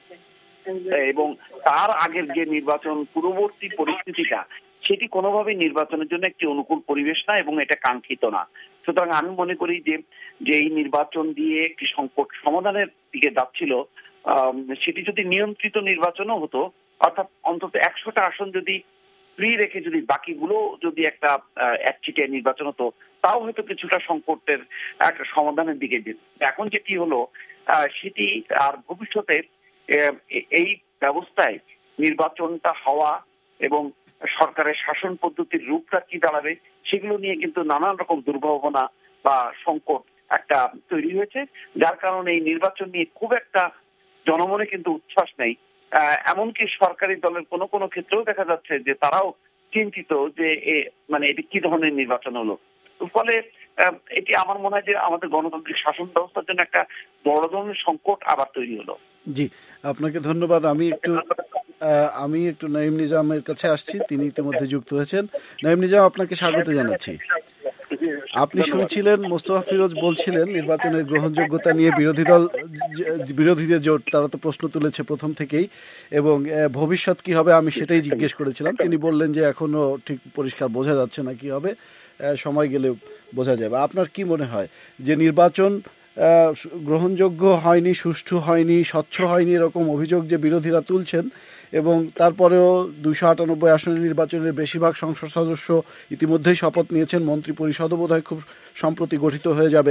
এবং তার আগের যে নির্বাচন পূর্ববর্তী পরিস্থিতিটা, সেটি কোনোভাবেই নির্বাচনের জন্য একটি অনুকূল পরিবেশ না এবং এটা কাঙ্ক্ষিত না। সুতরাং আমি মনে করি যে যে এই নির্বাচন দিয়ে একটি সংকট সমাধানের দিকে যাচ্ছিল, সেটি যদি নিয়ন্ত্রিত নির্বাচনও হতো, অর্থাৎ অন্তত একশোটা আসন যদি ফ্রি রেখে যদি বাকিগুলো যদি একটা একচিটিয়া নির্বাচন হতো, তাও হয়তো কিছুটা সংকটের একটা সমাধানের দিকে যেত। এখন যেটি হলো সেটি আর ভবিষ্যতে এই ব্যবস্থায় নির্বাচনটা হওয়া এবং সরকারের শাসন পদ্ধতির রূপটা কি দাঁড়াবে সেগুলো নিয়ে কিন্তু নানান রকম দুর্ভাবনা বা সংকট একটা তৈরি হয়েছে, যার কারণে এই নির্বাচন নিয়ে খুব একটা জনমনে কিন্তু উচ্ছ্বাস নেই। এমনকি সরকারি দলের কোনো কোনো ক্ষেত্রেও দেখা যাচ্ছে যে তারাও চিন্তিত যে মানে এটি কি ধরনের নির্বাচন হলো। ফলে এটি আমার মনে হয় যে আমাদের গণতান্ত্রিক শাসন ব্যবস্থার জন্য একটা বড় ধরনের সংকট আবার তৈরি হলো। জি, আপনাকে ধন্যবাদ। আমি একটু আমি একটু নাঈম নিজামের কাছে আসছি, তিনি ইতিমধ্যে যুক্ত হয়েছেন। নাঈম নিজাম, আপনাকে স্বাগত জানাচ্ছি। আপনি শুনছিলেন মোস্তফা ফিরোজ বলছিলেন নির্বাচনের গ্রহণযোগ্যতা নিয়ে বিরোধী দল বিরোধীদের জোট তারা তো প্রশ্ন তুলেছে প্রথম থেকেই, এবং ভবিষ্যৎ কি হবে আমি সেটাই জিজ্ঞেস করেছিলাম। তিনি বললেন যে এখনো ঠিক পরিষ্কার বোঝা যাচ্ছে না কি হবে, সময় গেলে বোঝা যাবে। আপনার কি মনে হয় যে নির্বাচন গ্রহণযোগ্য হয়নি, সুষ্ঠু হয়নি, স্বচ্ছ হয়নি এরকম অভিযোগ যে বিরোধীরা তুলছেন, এবং তারপরেও দুইশো আটানব্বই আসনের নির্বাচনের বেশিরভাগ সংসদ সদস্য ইতিমধ্যেই শপথ নিয়েছেন, মন্ত্রী পরিষদও বোধহয় খুব সম্প্রতি গঠিত হয়ে যাবে।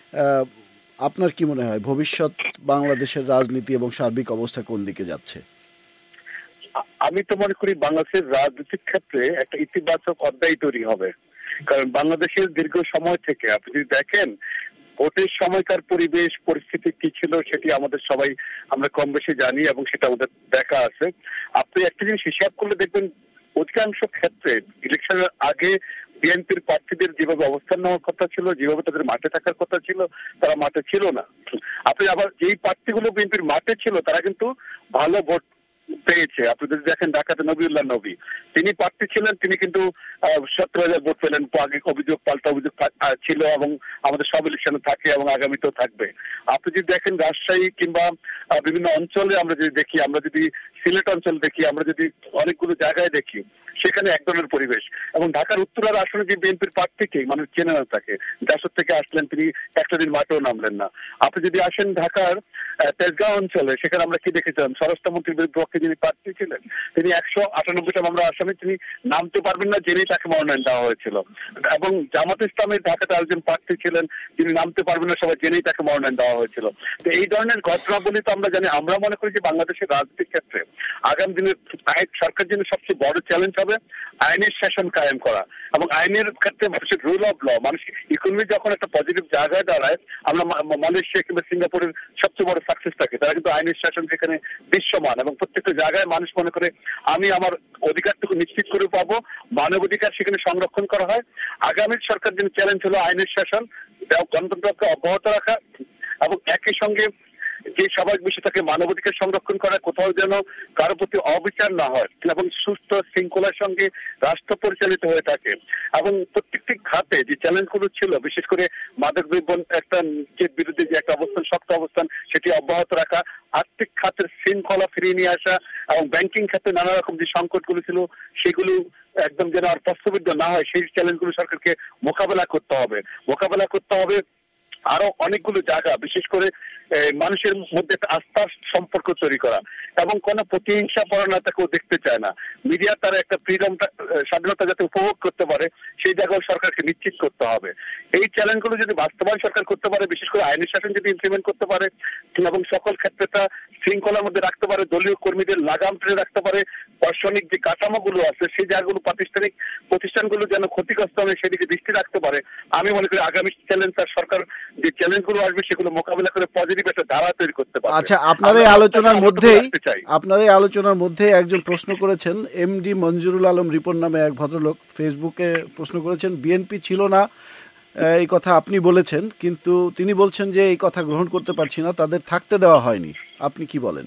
আপনার কি মনে হয় ভবিষ্যৎ বাংলাদেশের রাজনীতি এবং সার্বিক অবস্থা কোন দিকে যাচ্ছে? আমি তো মনে করি বাংলাদেশের রাজনীতির ক্ষেত্রে একটা ইতিবাচক অধ্যায় তৈরি হবে, কারণ বাংলাদেশের দীর্ঘ সময় থেকে আপনি যদি দেখেন ভোটের সময়কার পরিবেশ পরিস্থিতি কি ছিল সেটি আমাদের সবাই আমরা কম বেশি জানি এবং সেটা আমাদের দেখা আছে। আপনি একটা জিনিস হিসাব করলে দেখবেন অধিকাংশ ক্ষেত্রে ইলেকশনের আগে বিএনপির প্রার্থীদের যেভাবে অবস্থান নেওয়ার কথা ছিল, যেভাবে তাদের মাঠে থাকার কথা ছিল, তারা মাঠে ছিল না। আপনি আবার যেই প্রার্থীগুলো বিএনপির মাঠে ছিল তারা কিন্তু ভালো ভোট পেয়েছে। আপনি যদি দেখেন ঢাকাতে নবীউল্লাহ নবী, তিনি প্রার্থী ছিলেন, তিনি কিন্তু সত্তর হাজার ভোট পেলেন। আগে অভিযোগ পাল্টা অভিযোগ ছিল এবং আমাদের সব ইলেকশনে থাকে এবং আগামীতেও থাকবে। আপনি যদি দেখেন রাজশাহী কিংবা বিভিন্ন অঞ্চলে আমরা যদি দেখি, আমরা যদি সিলেট অঞ্চল দেখি, আমরা যদি অনেকগুলো জায়গায় দেখি, সেখানে এক ধরনের পরিবেশ। এবং ঢাকার উত্তরার আসনে যে বিএনপির প্রার্থীকে মানুষ চেনে না তাকে, যশোর থেকে আসলেন তিনি একটা দিন মাঠেও নামলেন না। আপনি যদি আসেন ঢাকার তেজগাঁও অঞ্চলে, সেখানে আমরা কি দেখেছিলাম, স্বরাষ্ট্রমন্ত্রীর পক্ষে যিনি প্রার্থী ছিলেন তিনি একশো আটানব্বইটা মামলা আসামি, তিনি নামতে পারবেন না জেনেই তাকে মনোনয়ন দেওয়া হয়েছিল। এবং জামাত ইসলামের ঢাকাতে একজন প্রার্থী ছিলেন তিনি নামতে পারবেন না, সবাই জেনেই তাকে মনোনয়ন দেওয়া হয়েছিল। তো এই ধরনের ঘটনাবলী তো আমরা জানি। আমরা মনে করি যে বাংলাদেশের রাজনীতির ক্ষেত্রে আগামী দিনে সরকার জন্য সবচেয়ে বড় চ্যালেঞ্জ হবে আইনের শাসন কায়েম করা এবং আইনের ক্ষেত্রে মানুষের রুল অফ ল, মানুষ ইকোনমি যখন একটা পজিটিভ জায়গায় দাঁড়ায়, আমরা মালয়েশিয়া কিংবা সিঙ্গাপুরের সবচেয়ে বড় সাকসেস থাকে, তারা কিন্তু আইনের শাসন যেখানে দৃশ্যমান এবং প্রত্যেকটা জায়গায় মানুষ মনে করে আমি আমার অধিকারটুকু নিশ্চিত করে পাবো, মানবাধিকার সেখানে সংরক্ষণ করা হয়। আগামী সরকার জন্য চ্যালেঞ্জ হলো আইনের শাসন, গণতন্ত্রকে অব্যাহত রাখা এবং একই সঙ্গে যে স্বাভাবিক বিষয় থাকে মানবাধিকার সংরক্ষণ করা, কোথাও যেন কারো প্রতি অবিচার না হয় এবং সুস্থ শৃঙ্খলার সঙ্গে রাষ্ট্র পরিচালিত হয়ে থাকে। এবং প্রত্যেকটি খাতে যে চ্যালেঞ্জগুলো ছিল, বিশেষ করে মাদক দ্রব্য একটা বিরুদ্ধে যে একটা অবস্থান, শক্ত অবস্থান, সেটি অব্যাহত রাখা, আর্থিক খাতের শৃঙ্খলা ফিরিয়ে নিয়ে আসা এবং ব্যাংকিং খাতে নানা রকম যে সংকটগুলো ছিল সেগুলো একদম যেন আর প্রশ্নবিদ্ধ না হয়, সেই চ্যালেঞ্জগুলো সরকারকে মোকাবেলা করতে হবে মোকাবেলা করতে হবে আরো অনেকগুলো জায়গা, বিশেষ করে মানুষের মধ্যে একটা আস্থার সম্পর্ক তৈরি করা এবং কোনো প্রতিহিংসা পরায়ণতাকেও দেখতে চায় না। মিডিয়া তার একটা ফ্রিডমটা, স্বাধীনতা যাতে উপভোগ করতে পারে সেই জায়গাও সরকারকে নিশ্চিত করতে হবে। এই চ্যালেঞ্জগুলো যদি বাস্তবায়ন সরকার করতে পারে, বিশেষ করে আইনের শাসন যদি ইমপ্লিমেন্ট করতে পারে এবং সকল ক্ষেত্রেটা শৃঙ্খলার মধ্যে রাখতে পারে, দলীয় কর্মীদের লাগাম টেনে রাখতে পারে, প্রশাসনিক যে কাঠামোগুলো আছে সেই জায়গাগুলো, প্রাতিষ্ঠানিক প্রতিষ্ঠানগুলো যেন ক্ষতিগ্রস্ত হবে সেদিকে দৃষ্টি রাখতে পারে, আমি মনে করি আগামী চ্যালেঞ্জ আর সরকার যে চ্যালেঞ্জগুলো আসবে সেগুলো মোকাবিলা করে পজিটিভ একটা ধারা তৈরি করতে পারে। আচ্ছা, আপনার এই আলোচনার মধ্যেই আপনার এই আলোচনার মধ্যে একজন প্রশ্ন করেছেন, এমডি মঞ্জুরুল আলম রিপন নামে এক ভদ্রলোক ফেসবুকে প্রশ্ন করেছেন, বিএনপি ছিল না এই কথা আপনি বলেছেন, কিন্তু তিনি বলছেন যে এই কথা গ্রহণ করতে পারছি না, তাদের থাকতে দেওয়া হয়নি। আপনি কি বলেন?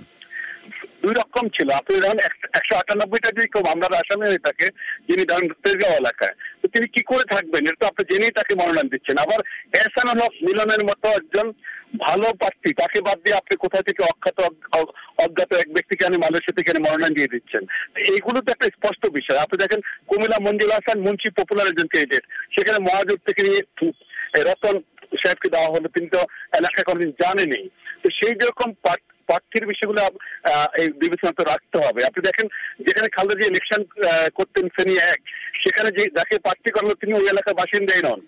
দুই রকম ছিল। আপনি ধরেন একশো আটানব্বইটা যদি কেউ মামলার আসামি হয়ে থাকে, যিনি ধরেন তেজগাঁও এলাকায়, তো তিনি কি করে থাকবেন? এটা তো আপনি জেনেই তাকে মনোনয়ন দিচ্ছেন। আবার এহসানুল হক মিলনের মতো একজন ভালো প্রার্থী, তাকে বাদ দিয়ে আপনি কোথাও থেকে অখ্যাত অজ্ঞাত এক ব্যক্তিকে আমি মালয়েশিয়া থেকে মনোনয়ন দিয়ে দিচ্ছেন। এইগুলো তো একটা স্পষ্ট বিষয়। আপনি দেখেন কুমিল্লা মঞ্জুর হাসান মুন্সি পপুলার একজন ক্যান্ডিডেট, সেখানে মহাজোট থেকে নিয়ে রতন সাহেবকে দেওয়া হলো, তিনি তো এলাকা কোনদিন জানেনি। তো সেই যেরকম প্রার্থীর বিষয়গুলো এই বিবেচনা তো রাখতে হবে। আপনি দেখেন যেখানে খালেদা জিয়া ইলেকশন করতেন শ্রেণী এক, সেখানে যে যাকে প্রার্থী করলো তিনি ওই এলাকার বাসিন্দাই নন,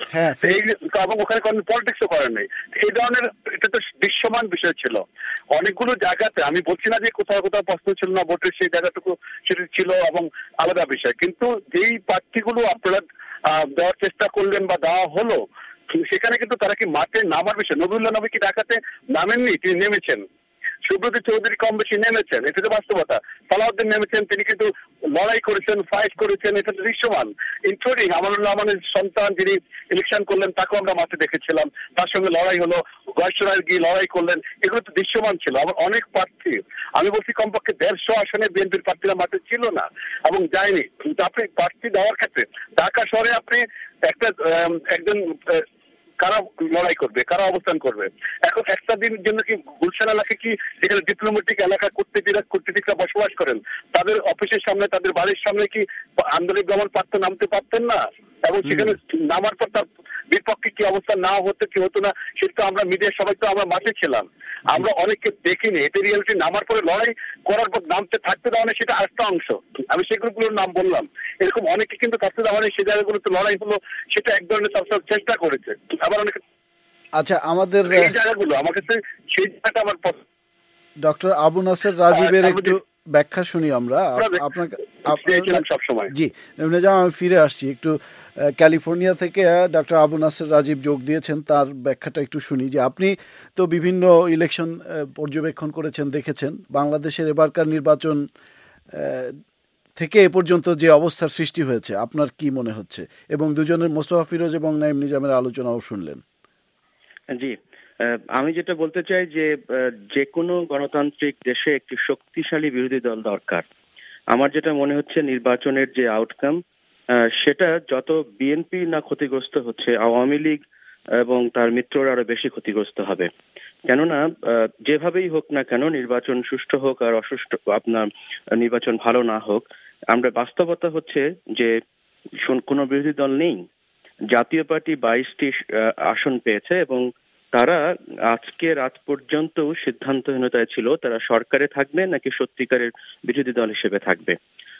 এবং ওখানে কোনো পলিটিক্সও করেন নাই। এই ধরনের এটা তো দৃশ্যমান বিষয় ছিল। অনেকগুলো জায়গাতে, আমি বলছি না যে কোথাও কোথাও প্রশ্ন ছিল না ভোটের, সেই জায়গাটুকু সেটা ছিল এবং আলাদা বিষয়। কিন্তু যেই প্রার্থীগুলো আপনারা দেওয়ার চেষ্টা করলেন বা দেওয়া হলো, সেখানে কিন্তু তারা কি মাঠে নামার বিষয়, নবীউল্লাহ নবী কি ঢাকাতে নামেননি? তিনি নেমেছেন। সুব্রত চৌধুরী কম বেশি নেমেছেন, এটা তো বাস্তবতা। সালাউদ্দিন নেমেছেন, তিনি কিন্তু লড়াই করেছেন, ফাইট করেছেন, এটা তো দৃশ্যমান। ইনক্লুডিং আমানুল্লাহ আমানের সন্তান যিনি ইলেকশন করলেন, তাকেও আমরা মাঠে দেখেছিলাম, তার সঙ্গে লড়াই হলো, গয়েশ্বরায় গিয়ে লড়াই করলেন, এগুলো তো দৃশ্যমান ছিল। আবার অনেক প্রার্থী, আমি বলছি কমপক্ষে দেড়শো আসনে বিএনপির প্রার্থীরা মাঠে ছিল না এবং যায়নি। কিন্তু আপনি প্রার্থী দেওয়ার ক্ষেত্রে ঢাকা শহরে আপনি একটা একজন কারা লড়াই করবে, কারা অবস্থান করবে? এখন একটা দিনের জন্য কি গুলশান এলাকা কি, যেখানে ডিপ্লোমেটিক এলাকা কূটনীতিরা কূটনীতিকরা বসবাস করেন, তাদের অফিসের সামনে, তাদের বাড়ির সামনে কি আন্দোলন গমন পারত নামতে পারতেন না? এবং সেখানে নামার পর তার বিপক্ষে কি অবস্থা না হতো কি হতো না, সেটা তো আমরা মিডিয়ার সবাই তো আমরা মাঠে ছিলাম, আমরা অনেককে দেখিনি। এটা রিয়ালিটি। নামার পরে লড়াই করার পর নামতে থাকতে দেওয়া নেই, সেটা আরেকটা অংশ। আমি সেগুলোর নাম বললাম, এরকম অনেকে কিন্তু থাকতে দেওয়া নেই, সে জায়গাগুলোতে লড়াই হলো, সেটা এক ধরনের তার চেষ্টা করেছে। আবার অনেকে আচ্ছা, আমাদের এই জায়গাগুলো আমার কাছে সেই জায়গাটা আমার ডক্টর আবু নাসের রাজীবের একটু ব্যাখ্যা শুনি আমরা আপনাকে। জি নেজাম, আমি ফিরে আসছি একটু। ক্যালিফোর্নিয়া থেকে ডক্টর আবু নাসের রাজীব যোগ দিয়েছেন, তার ব্যাখ্যাটা একটু শুনি। যে আপনি তো বিভিন্ন ইলেকশন পর্যবেক্ষণ করেছেন, দেখেছেন বাংলাদেশের এবারকার নির্বাচন থেকে এ পর্যন্ত যে অবস্থার সৃষ্টি হয়েছে, আপনার কি মনে হচ্ছে? এবং দুজনের মোস্তফা ফিরোজ এবং নাইম নিজামের আলোচনাও শুনলেন। জি, আমি যেটা বলতে চাই যে যে কোনো গণতান্ত্রিক দেশে একটি শক্তিশালী বিরোধী দল দরকার। আমার যেটা মনে হচ্ছে নির্বাচনের যে আউটকাম, সেটা যত বিএনপি না ক্ষতিগ্রস্ত হচ্ছে, আওয়ামী লীগ এবং তার মিত্ররা আরো বেশি ক্ষতিগ্রস্ত হবে। কেননা যেভাবেই হোক না কেন, নির্বাচন সুষ্ঠু হোক আর অসুষ্ঠু, আপনার নির্বাচন ভালো না হোক, আমরা বাস্তবতা হচ্ছে যে কোনো বিরোধী দল নেই। জাতীয় পার্টি বাইশটি আসন পেয়েছে এবং তারা আজকে রাত পর্যন্ত সিদ্ধান্তহীনতায় ছিল তারা সরকারে থাকবে নাকি সত্যিকারের বিরোধী দল হিসেবে থাকবে।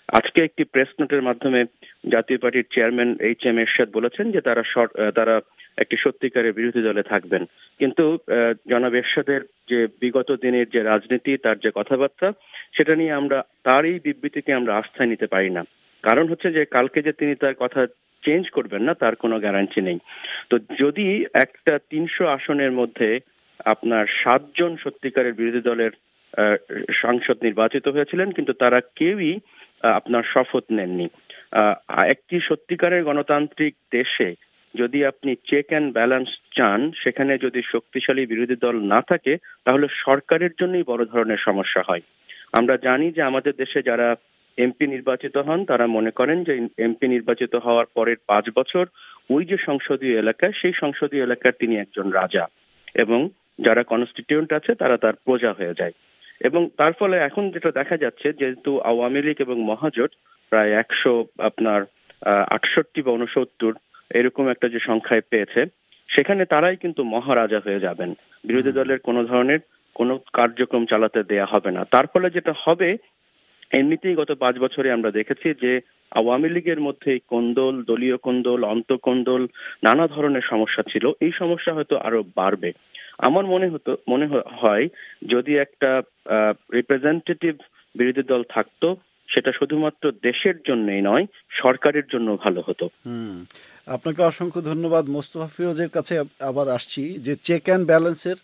আজকে একটি প্রেস নোটের মাধ্যমে জাতীয় পার্টির চেয়ারম্যান এইচ এম এরশাদ বলেছেন যে তারা তারা একটি সত্যিকারের বিরোধী দলে থাকবেন, কিন্তু জনাব এরশাদের যে বিগত দিনের যে রাজনীতি, তার যে কথাবার্তা, সেটা নিয়ে আমরা তার এই বিবৃতিকে আমরা আস্থায় নিতে পারি না। কারণ হচ্ছে যে কালকে যে তিনি তার কথা চেঞ্জ করবেন না তার কোনো গ্যারান্টি নেই। তো যদি একটা তিনশো আসনের মধ্যে আপনার সাতজন সত্যিকারের বিরোধী দলের সাংসদ নির্বাচিত হয়েছিলেন, কিন্তু তারা কেউই আপনার শপথ নেননি। একটি সত্যিকারের গণতান্ত্রিক দেশে যদি আপনি চেক অ্যান্ড ব্যালেন্স চান, সেখানে যদি শক্তিশালী বিরোধী দল না থাকে তাহলে সরকারের জন্যই বড় ধরনের সমস্যা হয়। আমরা জানি যে আমাদের দেশে যারা এমপি নির্বাচিত হন তারা মনে করেন যে এমপি নির্বাচিত হওয়ার পরের পাঁচ বছর ওই যে সংসদীয় এলাকায়, সেই সংসদীয় এলাকার তিনি একজন রাজা, এবং যারা কনস্টিটিউয়েন্ট আছে তারা তার প্রজা হয়ে যায়। এবং তার ফলে এখন যেটা দেখা যাচ্ছে, যেহেতু আওয়ামী লীগ এবং মহাজোট প্রায় একশো আপনার আটষট্টি বা উনসত্তর এরকম একটা যে সংখ্যায় পেয়েছে, সেখানে তারাই কিন্তু মহারাজা হয়ে যাবেন, বিরোধী দলের কোনো ধরনের কোনো কার্যক্রম চালাতে দেয়া হবে না। তার ফলে যেটা হবে, এমনিতেই গত পাঁচ বছরে আমরা দেখেছি যে আওয়ামী লীগের মধ্যে কোন্দল, দলীয় কোন্দল, অন্তঃকোন্দল, নানা ধরনের সমস্যা ছিল। এই সমস্যা হয়তো আরো বাড়বে। আমার মনে হতো মনে হয় যদি একটা রিপ্রেজেন্টেটিভ বিরোধী দল থাকতো, সেটা শুধুমাত্র দেশের জন্যই নয়, সরকারের জন্য ভালো হতো। হুম, আপনাকে অসংখ্য ধন্যবাদ। মোস্তফা ফিরোজের কাছে আবার আসছি, যে চেক অ্যান্ড ব্যালেন্সের,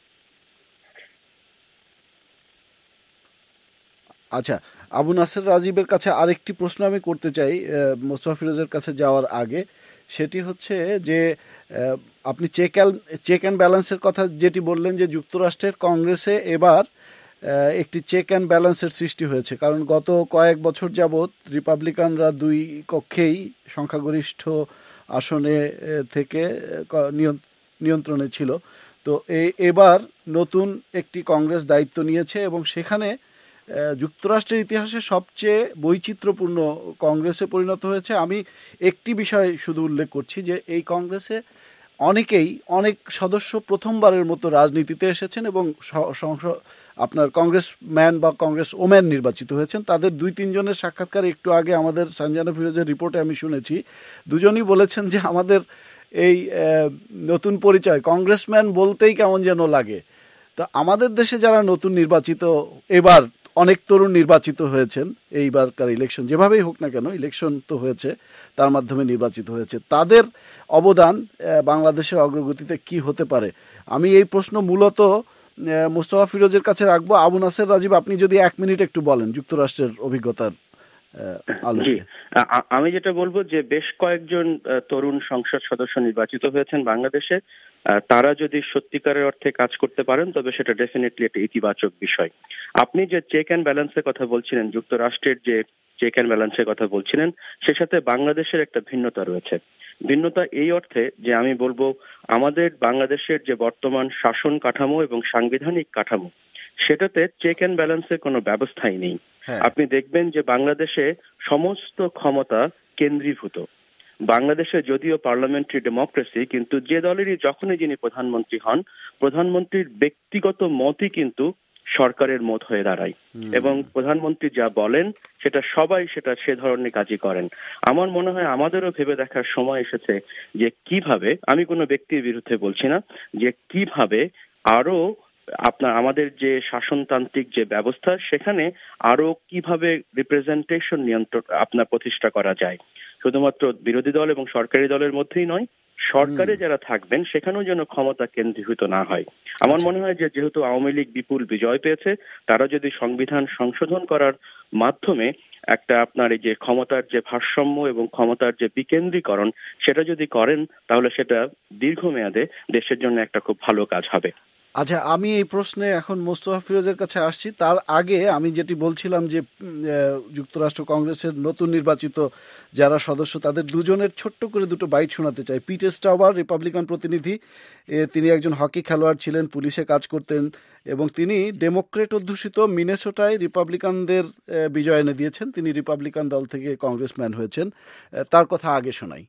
আচ্ছা আবু নাসের রাজীবের কাছে আরেকটি প্রশ্ন আমি করতে চাই মোস্তফা ফিরোজের কাছে যাওয়ার আগে। সেটি হচ্ছে যে আপনি চেক চেক অ্যান্ড ব্যালেন্সের কথা যেটি বললেন, যে যুক্তরাষ্ট্রের কংগ্রেসে এবার একটি চেক অ্যান্ড ব্যালেন্সের সৃষ্টি হয়েছে, কারণ গত কয়েক বছর যাবৎ রিপাবলিকানরা দুই কক্ষেই সংখ্যাগরিষ্ঠ আসনে থেকে নিয়ন্ত্রণে ছিল। তো এবার নতুন একটি কংগ্রেস দায়িত্ব নিয়েছে এবং সেখানে যুক্তরাষ্ট্রের ইতিহাসে সবচেয়ে বৈচিত্র্যপূর্ণ কংগ্রেসে পরিণত হয়েছে। আমি একটি বিষয় শুধু উল্লেখ করছি, যে এই কংগ্রেসে অনেকেই অনেক সদস্য প্রথমবারের মতো রাজনীতিতে এসেছেন এবং আপনার কংগ্রেসম্যান বা কংগ্রেস ওম্যান নির্বাচিত হয়েছেন। তাদের দুই তিনজনের সাক্ষাৎকার একটু আগে আমাদের সানজানা ফিরোজের রিপোর্টে আমি শুনেছি। দুজনই বলেছেন যে আমাদের এই নতুন পরিচয়, কংগ্রেসম্যান বলতেই কেমন যেন লাগে। তো আমাদের দেশে যারা নতুন নির্বাচিত, এবার অনেক তরুণ নির্বাচিত হয়েছেন এইবারকার ইলেকশন, যেভাবেই হোক না কেন ইলেকশন তো হয়েছে, তার মাধ্যমে নির্বাচিত হয়েছে, তাদের অবদান বাংলাদেশের অগ্রগতিতে কি হতে পারে? আমি এই প্রশ্ন মূলত মোস্তফা ফিরোজের কাছে রাখবো। আবু নাসের রাজীব, আপনি যদি এক মিনিট একটু বলেন যুক্তরাষ্ট্রের অভিজ্ঞতার আলোকে। আমি যেটা বলবো যে বেশ কয়েকজন তরুণ সংসদ সদস্য নির্বাচিত হয়েছেন বাংলাদেশে, তারা যদি সত্যিকারের অর্থে কাজ করতে পারেন তবে সেটা ডেফিনেটলি একটা ইতিবাচক বিষয়। আপনি যে চেক অ্যান্ড ব্যালেন্সের কথা বলছিলেন, যুক্তরাষ্ট্রের যে চেক অ্যান্ড ব্যালেন্সের কথা বলছিলেন, সে সাথে বাংলাদেশের একটা ভিন্নতা রয়েছে। ভিন্নতা এই অর্থে যে আমি বলবো আমাদের বাংলাদেশের যে বর্তমান শাসন কাঠামো এবং সাংবিধানিক কাঠামো, সেটাতে চেক অ্যান্ড ব্যালেন্সের কোনো ব্যবস্থাই নেই। আপনি দেখবেন যে বাংলাদেশে সমস্ত ক্ষমতা কেন্দ্রীভূত। বাংলাদেশে যদিও পার্লামেন্টারি ডেমোক্রেসি, কিন্তু যে দলেরই যখনই যিনি প্রধানমন্ত্রী হন, প্রধানমন্ত্রীর ব্যক্তিগত মতই কিন্তু সরকারের মত হয়ে দাঁড়ায় এবং প্রধানমন্ত্রী যা বলেন সেটা সবাই সেটা সে ধরনের কাজই করেন। আমার মনে হয় আমাদেরও ভেবে দেখার সময় এসেছে যে কিভাবে, আমি কোনো ব্যক্তির বিরুদ্ধে বলছি না, যে কিভাবে আরো আপনার আমাদের যে শাসনতান্ত্রিক যে ব্যবস্থা, সেখানে আরো কিভাবে রিপ্রেজেন্টেশন নিয়ন্ত্রণ আপনার প্রতিষ্ঠা করা যায়, শুধুমাত্র বিরোধী দল এবং সরকারি দলের মধ্যেই নয়, সরকারে যারা থাকবেন সেখানেও যেন ক্ষমতা কেন্দ্রীভূত না হয়। আমার মনে হয় যে যেহেতু আওয়ামী লীগ বিপুল বিজয় পেয়েছে, তারা যদি সংবিধান সংশোধন করার মাধ্যমে একটা আপনার এই যে ক্ষমতার যে ভারসাম্য এবং ক্ষমতার যে বিকেন্দ্রীকরণ, সেটা যদি করেন তাহলে সেটা দীর্ঘমেয়াদে দেশের জন্য একটা খুব ভালো কাজ হবে। আচ্ছা, আমি এই প্রশ্নে এখন মোস্তফা ফিরোজের কাছে আসছি। তার আগে আমি যেটি বলছিলাম যে যুক্তরাষ্ট্র কংগ্রেসের নতুন নির্বাচিত যারা সদস্য, তাদের দুজনের ছোট্ট করে দুটো বাইট শোনাতে চাই। পিটার স্টাউবার, রিপাবলিকান প্রতিনিধি, তিনি একজন হকি খেলোয়াড় ছিলেন, পুলিশে কাজ করতেন এবং তিনি ডেমোক্রেট অধ্যুষিত মিনেসোটায় রিপাবলিকানদের বিজয় এনে দিয়েছেন। তিনি রিপাবলিকান দল থেকে কংগ্রেসম্যান হয়েছেন। তার কথা আগে শোনাই।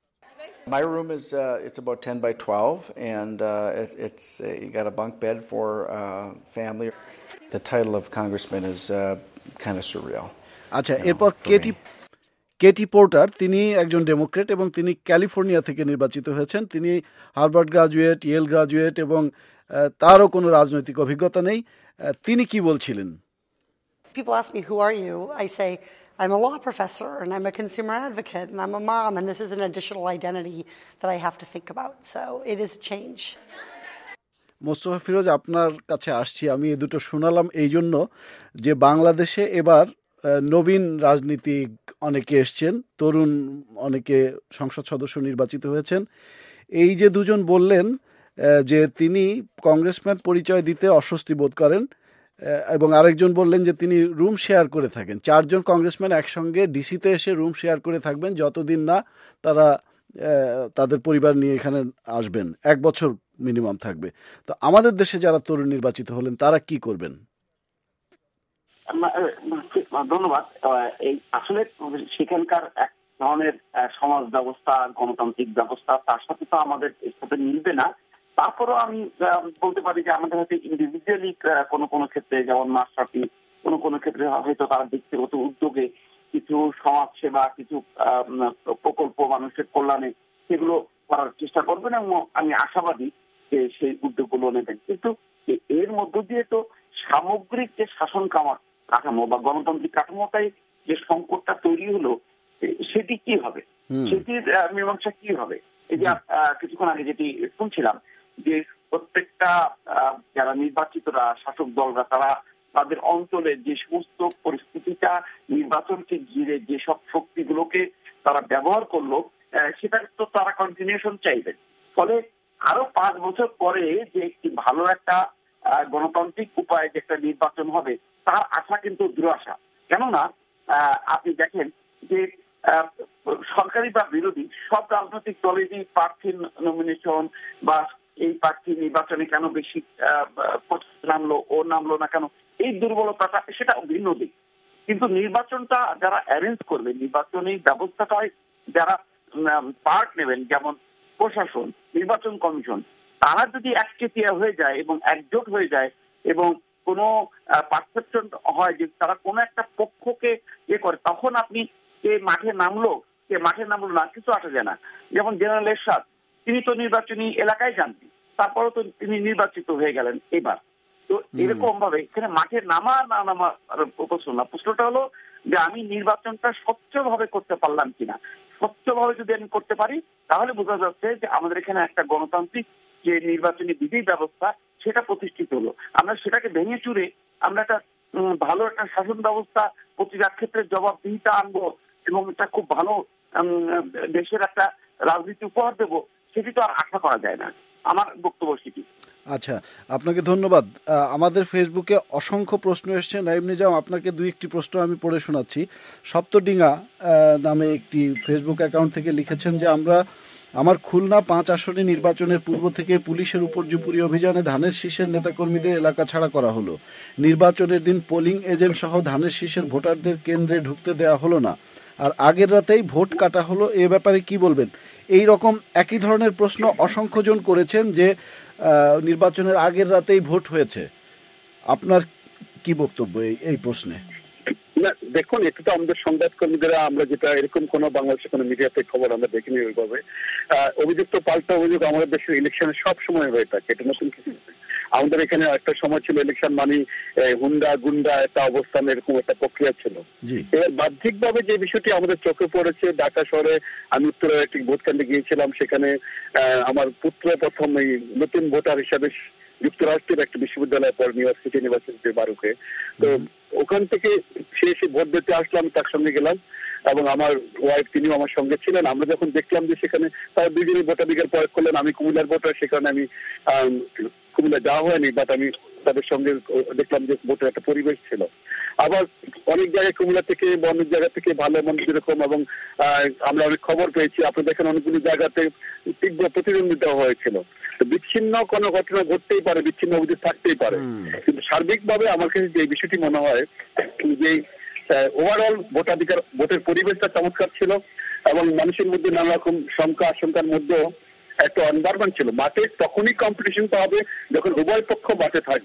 My room is uh, it's about ten by twelve, and uh, it, it's uh, you got a bunk bed for uh, family. The title of congressman is uh, kind of surreal. আচ্ছা, এরপর Katie Katie porter, তিনি একজন Democrat এবং তিনি California থেকে নির্বাচিত হয়েছেন। তিনি হার্ভার্ড গ্রাজুয়েট, ইয়েল গ্রাজুয়েট এবং তারও কোনো রাজনৈতিক অভিজ্ঞতা নেই। তিনি কি বলছিলেন? People ask me, who are you? I say, I'm a law professor and I'm a consumer advocate and I'm a mom and this is an additional identity that I have to think about. So it is a change. Mostafa Firoz, আপনার কাছে আসছি। আমি এই দুটো শোনালাম এই জন্য যে বাংলাদেশে এবার নবীন রাজনীতিক অনেকে এসছেন, তরুণ অনেকে সংসদ সদস্য নির্বাচিত হয়েছেন। এই যে দুজন বললেন যে তিনি কংগ্রেসম্যান পরিচয় দিতে অস্বস্তি বোধ করেন এবং আরেকজন বললেন যে তিনি রুম শেয়ার করে থাকেন। চারজন কংগ্রেসম্যান একসঙ্গে ডিসিতে এসে রুম শেয়ার করে থাকবেন যতদিন না তারা তাদের পরিবার নিয়ে এখানে আসবেন, এক বছর মিনিমাম থাকবে। তো আমাদের দেশে যারা তরুণ নির্বাচিত হলেন তারা কি করবেন? ধন্যবাদ। এই আসলে সেখানকার এক ধরনের সমাজ ব্যবস্থা, গণতান্ত্রিক ব্যবস্থা, তার সাথে তো আমাদের সাথে মিলবে না। তারপরও আমি বলতে পারি যে আমাদের হয়তো ইন্ডিভিজুয়ালি কোনো কোনো ক্ষেত্রে, যেমন মাশরাফি, কোনো কোনো ক্ষেত্রে হয়তো তারা ব্যক্তিগত উদ্যোগে কিছু সমাজ সেবা, কিছু প্রকল্প মানুষের কল্যাণে সেগুলো করার চেষ্টা করবেন এবং আমি আশাবাদী যে সেই উদ্যোগগুলো নেবেন। কিন্তু এর মধ্য দিয়ে তো সামগ্রিক যে শাসন কাঠামো বা গণতান্ত্রিক কাঠামোটাই যে সংকটটা তৈরি হলো, সেটি কি হবে, সেটির মীমাংসা কি হবে? এই যে কিছুক্ষণ আগে যেটি শুনছিলাম যে প্রত্যেকটা যারা নির্বাচিতরা, শাসক দলরা, তারা তাদের অঞ্চলে যে সমস্ত পরিস্থিতিটা নির্বাচনকে ঘিরে যেসব শক্তিগুলোকে তারা ব্যবহার করলো, সেটা তো তারা কন্টিনিউশন চাইবেন। ফলে আরো পাঁচ বছর পরে যে একটি ভালো একটা গণতান্ত্রিক উপায়ে যে একটা নির্বাচন হবে, তার আশা কিন্তু দুরাশা। কেননা আপনি দেখেন যে সরকারি বা বিরোধী সব রাজনৈতিক দলেরই প্রার্থী নমিনেশন বা এই প্রার্থী নির্বাচনে কেন বেশি নামলো, ও নামলো না কেন, এই দুর্বলতাটা সেটা ভিন্ন দিক। কিন্তু নির্বাচনটা যারা অ্যারেঞ্জ করবে, নির্বাচনী ব্যবস্থাটায় যারা পার্ট নেবেন, যেমন প্রশাসন, নির্বাচন কমিশন, তারা যদি একচেটিয়া হয়ে যায় এবং একজোট হয়ে যায় এবং কোনো পারসেপশন হয় যে তারা কোনো একটা পক্ষকে ইয়ে করে, তখন আপনি কে মাঠে নামলো কে মাঠে নামলো না কিছু আসা যায় না। যেমন জেনারেল এরশাদ, তিনি তো নির্বাচনী এলাকায় যাননি, তারপরেও তো তিনি নির্বাচিত হয়ে গেলেন এবার। তো এরকম ভাবে এখানে মাঠে নামা না নামা প্রশ্ন না, প্রশ্নটা হলো যে আমি নির্বাচনটা স্বচ্ছভাবে করতে পারলাম কিনা। স্বচ্ছভাবে যদি আমি করতে পারি তাহলে বোঝা যাচ্ছে যে আমাদের এখানে একটা গণতান্ত্রিক যে নির্বাচনী বিধি ব্যবস্থা সেটা প্রতিষ্ঠিত হলো। আমরা সেটাকে ভেঙে চুরে আমরা একটা ভালো একটা শাসন ব্যবস্থা, প্রতিটা ক্ষেত্রে জবাবদিহিতা আনবো এবং এটা খুব ভালো দেশের একটা রাজনীতি উপহার দেবো, সেটি তো আর আশা করা যায় না। আমার বক্তব্য সেটি। আচ্ছা, আপনাকে ধন্যবাদ। আমাদের ফেসবুকে অসংখ্য প্রশ্ন এসছে। নাইম নিজাম, আপনাকে দুই একটি প্রশ্ন আমি পড়ে শোনাচ্ছি। সপ্তডিঙ্গা নামে একটি ফেসবুক অ্যাকাউন্ট থেকে লিখেছেন যে আমরা আমার খুলনা পাঁচ আসনে নির্বাচনের পূর্ব থেকে পুলিশের উপর জুপুরি অভিযানে ধানের শীষের নেতাকর্মীদের এলাকা ছাড়া করা হলো। নির্বাচনের দিন পোলিং এজেন্ট সহ ধানের শীষের ভোটারদের কেন্দ্রে ঢুকতে দেওয়া হলো না, আর আগের রাতেই ভোট কাটা হলো। এ ব্যাপারে কি বলবেন? এই রকম একই ধরনের প্রশ্ন অসংখ্যজন করেছেন যে নির্বাচনের আগের রাতেই ভোট হয়েছে। আপনার কি বক্তব্য এই প্রশ্নে? না দেখুন, এটা তো আমাদের সংবাদকর্মীরা, আমরা যেটা এরকম কোন বাংলাদেশের কোনো মিডিয়াতে খবর আমরা দেখিনি ওইভাবে। অভিযুক্ত পাল্টা অভিযোগ আমাদের দেশের ইলেকশনে সব সময় হয়ে থাকে, এটা নতুন কিছু। আমাদের এখানে একটা সময় ছিল ইলেকশন মানে হুন্ডা গুন্ডা একটা অবস্থান, এরকম একটা প্রক্রিয়া ছিল। এবার বাহ্যিক ভাবে যে বিষয়টি আমাদের চোখে পড়েছে, ঢাকা শহরে আমি উত্তরের একটি ভোট কেন্দ্রে গিয়েছিলাম, সেখানে আমার পুত্র প্রথম এই নতুন ভোটার হিসাবে যুক্তরাষ্ট্রের একটা বিশ্ববিদ্যালয়ের পর নিউ ইয়র্ক সিটি ইউনিভার্সিটি বারুকে, তো ওখান থেকে সে এসে ভোট দিতে আসলাম, তার সঙ্গে গেলাম এবং আমার ওয়াইফ তিনিও আমার সঙ্গে ছিলেন। আমরা যখন দেখলাম যে সেখানে তারা দুইজনই ভোটাধিকার প্রয়োগ করলেন, আমি কুমিল্লার ভোটার, সেখানে আমি কুমিল্লা যাওয়া হয়নি, বাট আমি তাদের সঙ্গে দেখলাম যে ভোটের একটা পরিবেশ ছিল। আবার অনেক জায়গায় কুমিল্লা থেকে বা অনেক জায়গা থেকে ভালো মন্দ যেরকম, এবং আমরা অনেক খবর পেয়েছি, আপনি দেখেন অনেকগুলো জায়গাতে তীব্র প্রতিদ্বন্দ্বিতা হয়েছিল। বিচ্ছিন্ন কোনো ঘটনা ঘটতেই পারে, বিচ্ছিন্ন অভিযোগ থাকতেই পারে, কিন্তু সার্বিকভাবে আমার কাছে যে বিষয়টি মনে হয় যে ওভারঅল ভোটাধিকার ভোটের পরিবেশটা চমৎকার ছিল এবং মানুষের মধ্যে নানা রকম শঙ্কা আশঙ্কার মধ্যেও একটা এনভায়রনমেন্ট ছিল। মাঠে তখনই কম্পিটিশনটা হবে যখন উভয় পক্ষ মাঠে থাকবে।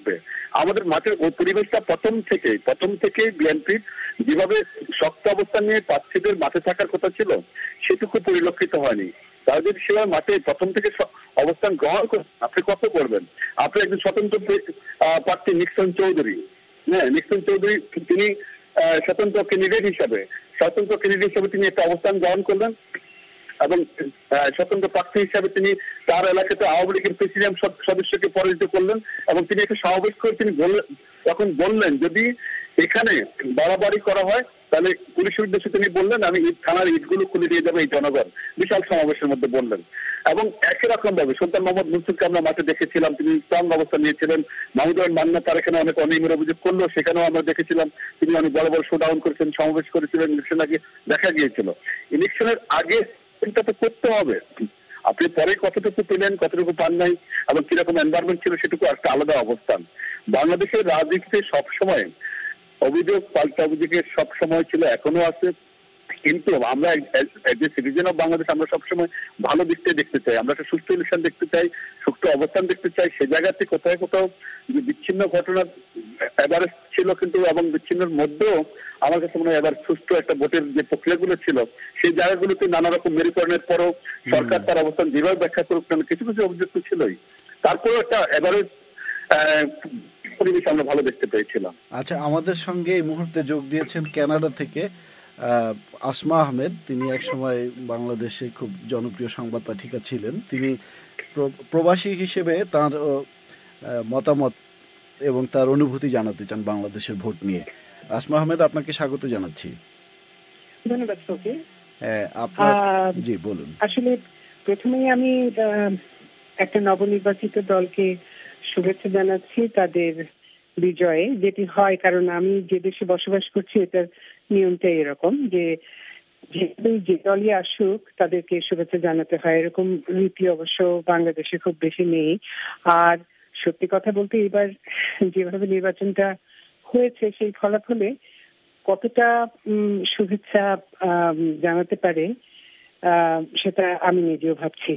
আমাদের মাঠের ওই পরিবেশটা প্রথম থেকে প্রথম থেকে বিএনপি যেভাবে শক্ত অবস্থান নিয়ে প্রার্থীদের মাঠে থাকার কথা ছিল সেটুকু পরিলক্ষিত হয়নি। তারা যদি সেভাবে মাঠে প্রথম থেকে অবস্থান গ্রহণ করেন আপনি কত করবেন? আপনি একজন স্বতন্ত্র প্রার্থী নিক্সন চৌধুরী, হ্যাঁ নিক্সন চৌধুরী তিনি স্বতন্ত্র ক্যান্ডিডেট হিসাবে স্বতন্ত্র ক্যান্ডিডেট হিসাবে তিনি একটা অবস্থান গ্রহণ করলেন এবং স্বতন্ত্র প্রার্থী হিসাবে তিনি তার এলাকাতে আওয়ামী লীগের প্রেসিডেন্ট সদস্যকে পরাজিত করলেন এবং তিনি একটা সমাবেশ করে তিনি তখন বললেন যদি এখানে বাড়াবাড়ি করা হয় তাহলে পুলিশের উদ্দেশ্যে তিনি বললেন আমি ঈদ থানার ইটগুলো খুলে দিয়ে যাবো এই জনগণ, বিশাল সমাবেশের মধ্যে বললেন। এবং একই রকম ভাবে সুলতান মোহাম্মদ মুনসুরকে আমরা মাঠে দেখেছিলাম, তিনি স্ট্রং অবস্থান নিয়েছিলেন। মাহমুদুর মান্না তার এখানে অনেক অনিয়মের অভিযোগ করলো, সেখানেও আমরা দেখেছিলাম তিনি অনেক বড় বড় শোডাউন করেছেন, সমাবেশ করেছিলেন। ইলেকশন আগে দেখা গিয়েছিল, ইলেকশনের আগে চিন্তা তো করতে হবে। আপনি পরে কতটুকু পেলেন কতটুকু পান নাই এবং কিরকম এনভায়রনমেন্ট ছিল সেটুকু একটা আলাদা অবস্থান। বাংলাদেশের রাজনীতিতে সবসময় অভিযোগ পাল্টা অভিযোগের সব সময় ছিল, এখনো আছে, কিন্তু আমরা সিটিজেন অফ বাংলাদেশ আমরা সবসময় ভালো দিকটাই দেখতে চাই। আমরা একটা সুষ্ঠু ইলেকশন দেখতে চাই, সুষ্ঠু অবস্থান দেখতে চাই। সে জায়গাতে কোথায় কোথাও যে বিচ্ছিন্ন ঘটনা এবারে ছিল, কিন্তু এবং বিচ্ছিন্নের মধ্যেও আমার কাছে মনে হয় এবার সুষ্ঠু একটা ভোটের যে প্রক্রিয়াগুলো ছিল সেই জায়গাগুলোতে নানা রকম মেরুকরণের পরও সরকার তার অবস্থান যেভাবে ব্যাখ্যা করুক কেন কিছু কিছু অভিযোগ তো ছিলই, তারপরেও একটা এবারে পরিবেশ আমরা ভালো দেখতে পেয়েছিলাম। আচ্ছা, আমাদের সঙ্গে এই মুহূর্তে যোগ দিয়েছেন কানাডা থেকে আসমা আহমেদ। তিনি একসময় বাংলাদেশে খুব জনপ্রিয় সংবাদ পাঠিকা ছিলেন। তিনি প্রবাসী হিসেবে তার মতামত এবং তার অনুভূতি জানাতে চান বাংলাদেশের ভোট নিয়ে। আসমা আহমেদ, আপনাকে স্বাগত জানাচ্ছি। ধন্যবাদ ফকির। হ্যাঁ, আপনার জি বলুন। আসলে প্রথমেই আমি একটা নবনির্বাচিত দলকে শুভেচ্ছা জানাচ্ছি তাদের বিজয়ে, যেটি হয় কারণ আমি যে দেশে বসবাস করছি এটার নিয়মটাই এরকম যে যে দলই আসুক তাদেরকে শুভেচ্ছা জানাতে হয়। এরকম রীতি অবশ্য বাংলাদেশে খুব বেশি নেই। আর সত্যি কথা বলতে এবার যেভাবে নির্বাচনটা হয়েছে সেই ফলাফলে কতটা শুভেচ্ছা জানাতে পারে সেটা আমি নিজেও ভাবছি।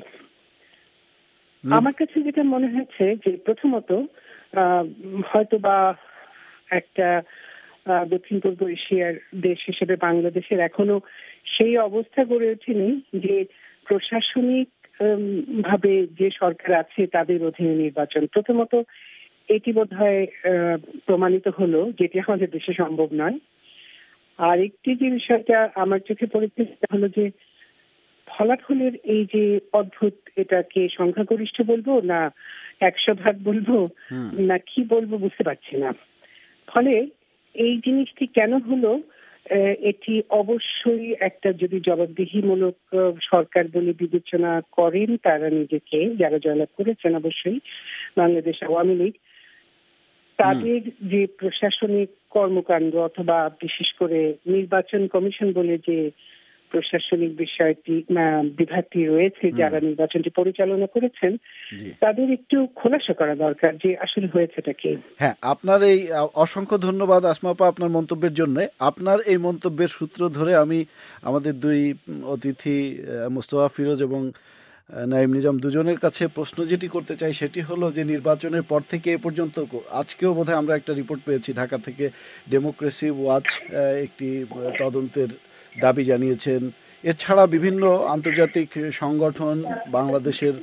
আমার কাছে যেটা মনে হয়েছে যে প্রথমত হয়তো বা একটা দক্ষিণ পূর্ব এশিয়ার দেশ হিসেবে বাংলাদেশের এখনো সেই অবস্থা গড়ে ওঠেনি যে প্রশাসনিক ভাবে যে সরকার আছে তাদের অধীনে নির্বাচন। প্রথমত এটি বোধহয় প্রমাণিত হলো, যেটি আমাদের দেশে সম্ভব নয়। আর একটি যে বিষয়টা আমার চোখে পড়েছে সেটা হলো যে ফলাফলের এই যে অদ্ভুত, এটাকে সংখ্যাগরিষ্ঠ বলবো না একশো ভাগ বলবো না কি বলবো বুঝতে পারছি না। ফলে এই জিনিসটি কেন হলো এটি অবশ্যই একটা যদি জবাবদিহিমূলক সরকার বলে বিবেচনা করেন তারা নিজেকে, যারা জয়লাভ করেছেন অবশ্যই বাংলাদেশ আওয়ামী লীগ, তাদের যে প্রশাসনিক কর্মকাণ্ড অথবা বিশেষ করে নির্বাচন কমিশন বলে যে প্রশাসনিক বিষয়টি বিভাগটি রয়েছে যারা নির্বাচনটি পরিচালনা করেছেন তাদের একটু খোলাসা করা দরকার যে আসলে হয়েছেটা কি। হ্যাঁ, আপনার এই অসংখ্য ধন্যবাদ আসমাপা আপনার মন্তব্যের জন্য। আপনার এই মন্তব্যের সূত্র ধরে আমি আমাদের দুই অতিথি মোস্তফা ফিরোজ এবং নাঈম নিজাম দুজনের কাছে প্রশ্ন যেটি করতে চাই সেটি হলো যে নির্বাচনের পর থেকে এ পর্যন্ত আজকেও বোধহয় আমরা একটা রিপোর্ট পেয়েছি ঢাকা থেকে, ডেমোক্রেসি ওয়াচ একটি তদন্তের দাবি জানিয়েছেন। এছাড়া বিভিন্ন আন্তর্জাতিক সংগঠন, বাংলাদেশের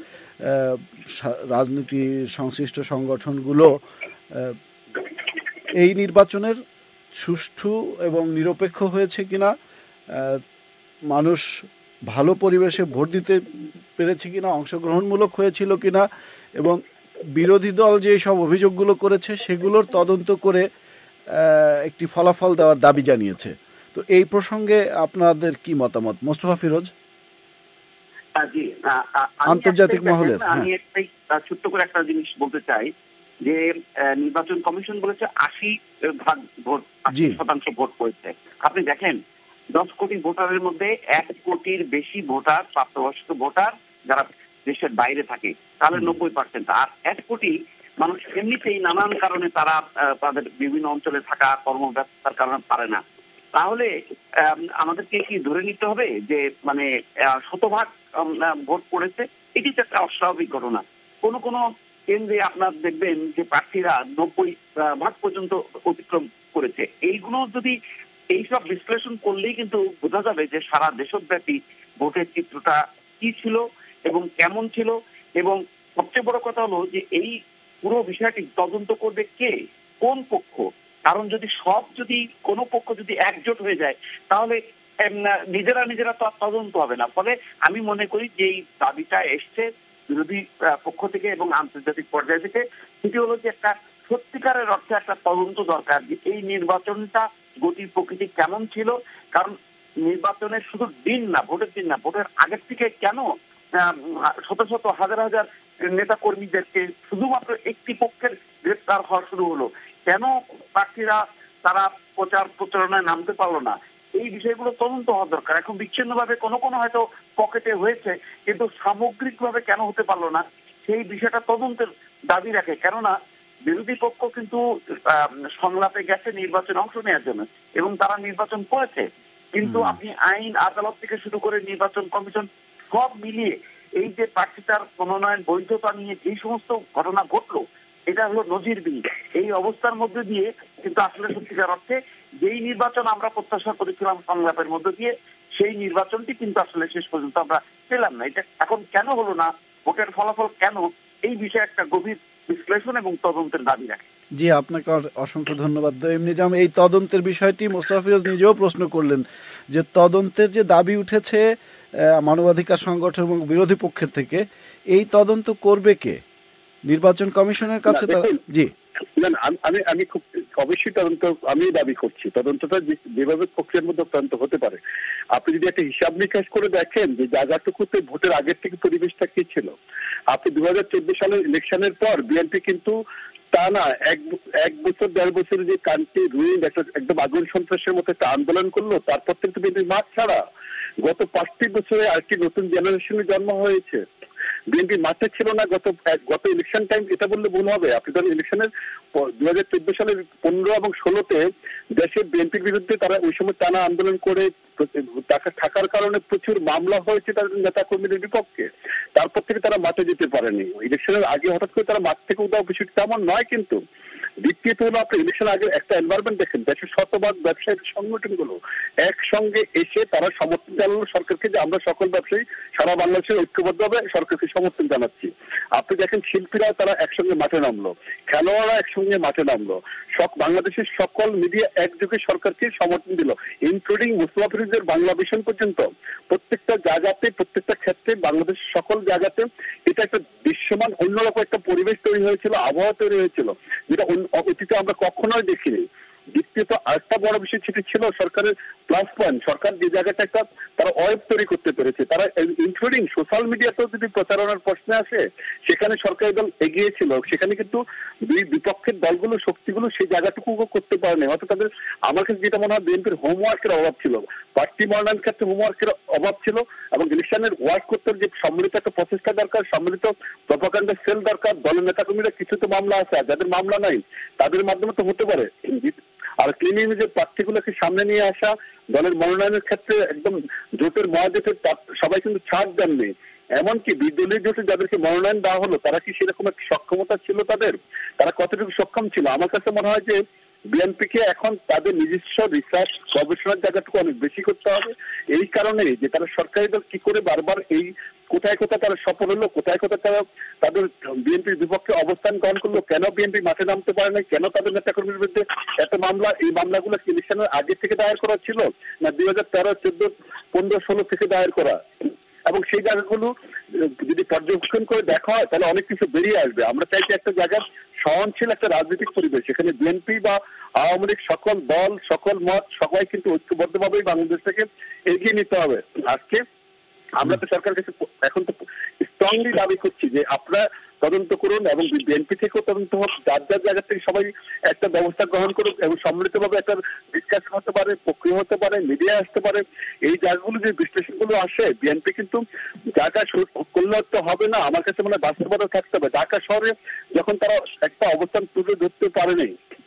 রাজনীতি সংশ্লিষ্ট সংগঠনগুলো এই নির্বাচনের সুষ্ঠু এবং নিরপেক্ষ হয়েছে কিনা, মানুষ ভালো পরিবেশে ভোট দিতে পেরেছে কিনা, অংশগ্রহণমূলক হয়েছিল কিনা এবং বিরোধী দল যে সব অভিযোগগুলো করেছে সেগুলোর তদন্ত করে একটি ফলাফল দেওয়ার দাবি জানিয়েছে। তো এই প্রসঙ্গে আপনাদের কি মতামত মোস্তফা ফিরোজ? জি, আন্তর্জাতিক মহলের আমি একটাই ছোট্ট করে একটা জিনিস বলতে চাই যে নির্বাচন কমিশন বলেছে আশি ভাগ ভোট, আশি শতাংশ ভোট পড়েছে। আপনি দেখেন দশ কোটি ভোটারের মধ্যে এক কোটির বেশি ভোটার প্রাপ্তবয়স্ক ভোটার যারা দেশের বাইরে থাকে, তাহলে নব্বই পার্সেন্ট। আর এক কোটি মানুষ এমনিতেই নানান কারণে তারা তাদের বিভিন্ন অঞ্চলে থাকা কর্মব্যস্ততার কারণে পারে না। তাহলে আমাদেরকে কি ধরে নিতে হবে যে মানে শতভাগ ভোট পড়েছে? এটি তো একটা অস্বাভাবিক ঘটনা। কোনো কোনো কেন্দ্রে আপনার দেখবেন যে প্রার্থীরা নব্বই ভাগ পর্যন্ত অতিক্রম করেছে। এইগুলো যদি এইসব বিশ্লেষণ করলেই কিন্তু বোঝা যাবে যে সারা দেশব্যাপী ভোটের চিত্রটা কি ছিল এবং কেমন ছিল, এবং সবচেয়ে বড় কথা হলো যে এই পুরো বিষয়টি তদন্ত করবে কে, কোন পক্ষ। কারণ যদি সব যদি কোনো পক্ষ যদি একজোট হয়ে যায় তাহলে নিজেরা নিজেরা তো তদন্ত হবে না। ফলে আমি মনে করি যে এই দাবিটা এসছে বিরোধী পক্ষ থেকে এবং আন্তর্জাতিক পর্যায় থেকে, সেটি হলো যে একটা সত্যিকারের অর্থে একটা তদন্ত দরকার যে এই নির্বাচনটা গতি প্রকৃতি কেমন ছিল। কারণ নির্বাচনের শুধু দিন না, ভোটের দিন না, ভোটের আগের থেকে কেন শত শত হাজার হাজার নেতা কর্মীদেরকে শুধুমাত্র একটি পক্ষের গ্রেপ্তার হওয়া শুরু হলো, কেন প্রার্থীরা তারা প্রচার প্রচারণায় নামতে পারলো না, এই বিষয়গুলো তদন্ত হওয়া দরকার। এখন বিচ্ছিন্নভাবে কোনো কোনো হয়তো পকেটে হয়েছে, কিন্তু সামগ্রিকভাবে কেন হতে পারলো না সেই বিষয়টা তদন্তের দাবি রাখে। কেননা বিরোধী পক্ষ কিন্তু সংলাপে গেছে নির্বাচনে অংশ নেওয়ার জন্য এবং তারা নির্বাচন করেছে, কিন্তু আপনি আইন আদালত থেকে শুরু করে নির্বাচন কমিশন সব মিলিয়ে এই যে প্রার্থীতার মনোনয়ন বৈধতা নিয়ে যে সমস্ত ঘটনা ঘটলো, এটা হলো নজিরবিহীন। এই অবস্থার মধ্যে দিয়ে কিন্তু আসলে সত্যিকার অর্থে যেই নির্বাচন আমরা প্রত্যাশা করেছিলাম সংলাপের মধ্যে দিয়ে, সেই নির্বাচনটি কিন্তু আসলে শেষ পর্যন্ত আমরা পেলাম না। এটা এখন কেন হলো না, ভোটের ফলাফল কেন, এই বিষয়ে একটা গভীর বিশ্লেষণ এবং তদন্তের দাবি রাখে। জি, আপনাকে অসংখ্য ধন্যবাদ। এমনি যেমন এই তদন্তের বিষয়টি মোস্তফা ফিরোজ নিজেও প্রশ্ন করলেন যে তদন্তের যে দাবি উঠেছে মানবাধিকার সংগঠন এবং বিরোধী পক্ষের থেকে, এই তদন্ত করবে কে? নির্বাচন কমিশনের কাছে? জি আমি আমি খুব অবশ্যই তদন্ত আমি দাবি করছি, তদন্তটা যেভাবে প্রক্রিয়ার মধ্যে তদন্ত হতে পারে। আপনি যদি একটা হিসাব নিকাশ করে দেখেন যে জায়গাটুকুতে ভোটের আগের থেকে পরিবেশটা কি ছিল, আপনি দু হাজার চোদ্দ সালের ইলেকশনের পর বিএনপি কিন্তু তা না এক এক বছর দেড় বছরের যে কান্ট্রি রুইন একটা একদম আগুন সন্ত্রাসের মতো একটা আন্দোলন করলো, তারপর থেকে বিএনপি মাঠ ছাড়া। গত পাঁচটি বছরে আরেকটি নতুন জেনারেশনের জন্ম হয়েছে, বিএনপি মাঠে ছিল না গত গত ইলেকশন টাইম, এটা বললে ভুল হবে। আপনি ধরেন ইলেকশনের দু হাজার চোদ্দ সালের পনেরো এবং ষোলোতে দেশের বিএনপির বিরুদ্ধে তারা ওই সময় টানা আন্দোলন করে থাকার কারণে প্রচুর মামলা হয়েছে তাদের নেতা কর্মীদের বিপক্ষে, তারপর থেকে তারা মাঠে যেতে পারেনি। ইলেকশনের আগে হঠাৎ করে তারা মাঠ থেকে উদাও বিষয়টি তেমন নয়। কিন্তু দ্বিতীয়ত হলো আপনি ইলেকশন আগে একটা এনভায়রনমেন্ট দেখেন, দেশের শতভাগ ব্যবসায়ী সংগঠনগুলো একসঙ্গে এসে তারা সমর্থন জানালো সরকারকে যে আমরা সকল ব্যবসায়ী সারা বাংলাদেশে ঐক্যবদ্ধভাবে সরকারকে সমর্থন জানাচ্ছি। আপনি দেখেন শিল্পীরা তারা একসঙ্গে মাঠে নামলো, খেলোয়াড়রা একসঙ্গে মাঠে নামলো, সব বাংলাদেশের সকল মিডিয়া একযোগে সরকারকে সমর্থন দিল, ইনক্লুডিং মুস্তফা ফিরোজের বাংলা ভিশন পর্যন্ত। প্রত্যেকটা জায়গাতে প্রত্যেকটা ক্ষেত্রে বাংলাদেশের সকল জায়গাতে এটা একটা দৃশ্যমান অন্যরকম একটা পরিবেশ তৈরি হয়েছিল, আবহাওয়া তৈরি হয়েছিল, যেটা অতীতে আমরা কখনোই দেখিনি। দ্বিতীয়ত আরেকটা বড় বিষয় সেটি ছিল সরকারের প্লাস পয়েন্ট, সরকার যে জায়গাটা একটা তারা ওয়েব তৈরি করতে পেরেছে, তারা ইনক্লুডিং সোশ্যাল মিডিয়াতেও যদি প্রচারণার প্রশ্নে আসে সেখানে সরকারি দল এগিয়ে ছিল, সেখানে কিন্তু দুই বিপক্ষের দলগুলো শক্তিগুলো সেই জায়গাটুকু করতে পারেনি। হয়তো তাদের আমার কাছে যেটা মনে হয় বিএনপির হোমওয়ার্কের অভাব ছিল, প্রার্থী মনোনয়ন ক্ষেত্রে হোমওয়ার্কের অভাব ছিল, এবং ইলেকশনের ওয়ার্ক করতে যে সম্মিলিত একটা প্রচেষ্টা দরকার, সম্মিলিত প্রপাগান্ডা সেল দরকার। দলের নেতাকর্মীরা কিছু তো মামলা আছে, আর যাদের মামলা নাই তাদের মাধ্যমে তো হতে পারে। আর ক্লিন ইমেজের প্রার্থীগুলোকে সামনে নিয়ে আসা, দলের মনোনয়নের ক্ষেত্রে একদম জোটের মহাজোটের সবাই কিন্তু ছাড় দেননি। এমনকি বিদ্যালয় জোটে যাদেরকে মনোনয়ন দেওয়া হলো তারা কি সেরকম একটা সক্ষমতা ছিল তাদের, তারা কতটুকু সক্ষম ছিল? আমার কাছে মনে হয় যে বিএনপিকে এখন তাদের নিজস্ব রিসার্চ গবেষণার জায়গাটুকু অনেক বেশি করতে হবে, এই কারণে যে তারা সরকারি দল কি করে বারবার এই কোথায় কোথায় তারা সফল হলো, কোথায় কোথায় তারা তাদের বিএনপির বিপক্ষে অবস্থান গ্রহণ করলো, কেন বিএনপি মাঠে নামতে পারে না, কেন তাদের নেতাকর্মীর বিরুদ্ধে এত মামলা, এই মামলাগুলো ইলেকশনের আগে থেকে দায়ের করা ছিল না দুই হাজার তেরো চোদ্দ পনেরো ষোলো থেকে দায়ের করা? এবং সেই জায়গাগুলো যদি পর্যবেক্ষণ করে দেখা হয় তাহলে অনেক কিছু বেরিয়ে আসবে। আমরা চাইছি একটা জায়গার সহনশীল একটা রাজনৈতিক পরিবেশ, এখানে বিএনপি বা আওয়ামী লীগ সকল দল সকল মত সবাই কিন্তু ঐক্যবদ্ধভাবেই বাংলাদেশটাকে এগিয়ে নিতে হবে। আজকে আমরা তো সরকার কাছে এখন তো স্ট্রংলি দাবি করছি যে আপনারা তদন্ত করুন এবং বিএনপি থেকেও তদন্ত হোক, যার যার জায়গা থেকে সবাই একটা ব্যবস্থা গ্রহণ করুক এবং সম্মিলিতভাবে একটা ডিসকাশন হতে পারে, প্রক্রিয়া হতে পারে, মিডিয়া আসতে পারে। এই জায়গাগুলো যে বিশ্লেষণগুলো আসে, বিএনপি কিন্তু ঢাকা করলে তো হবে না, আমার কাছে মনে হয় বাস্তবতা থাকতে হবে। ঢাকা শহরে যখন তারা একটা অবস্থান তুলে ধরতে পারেনি,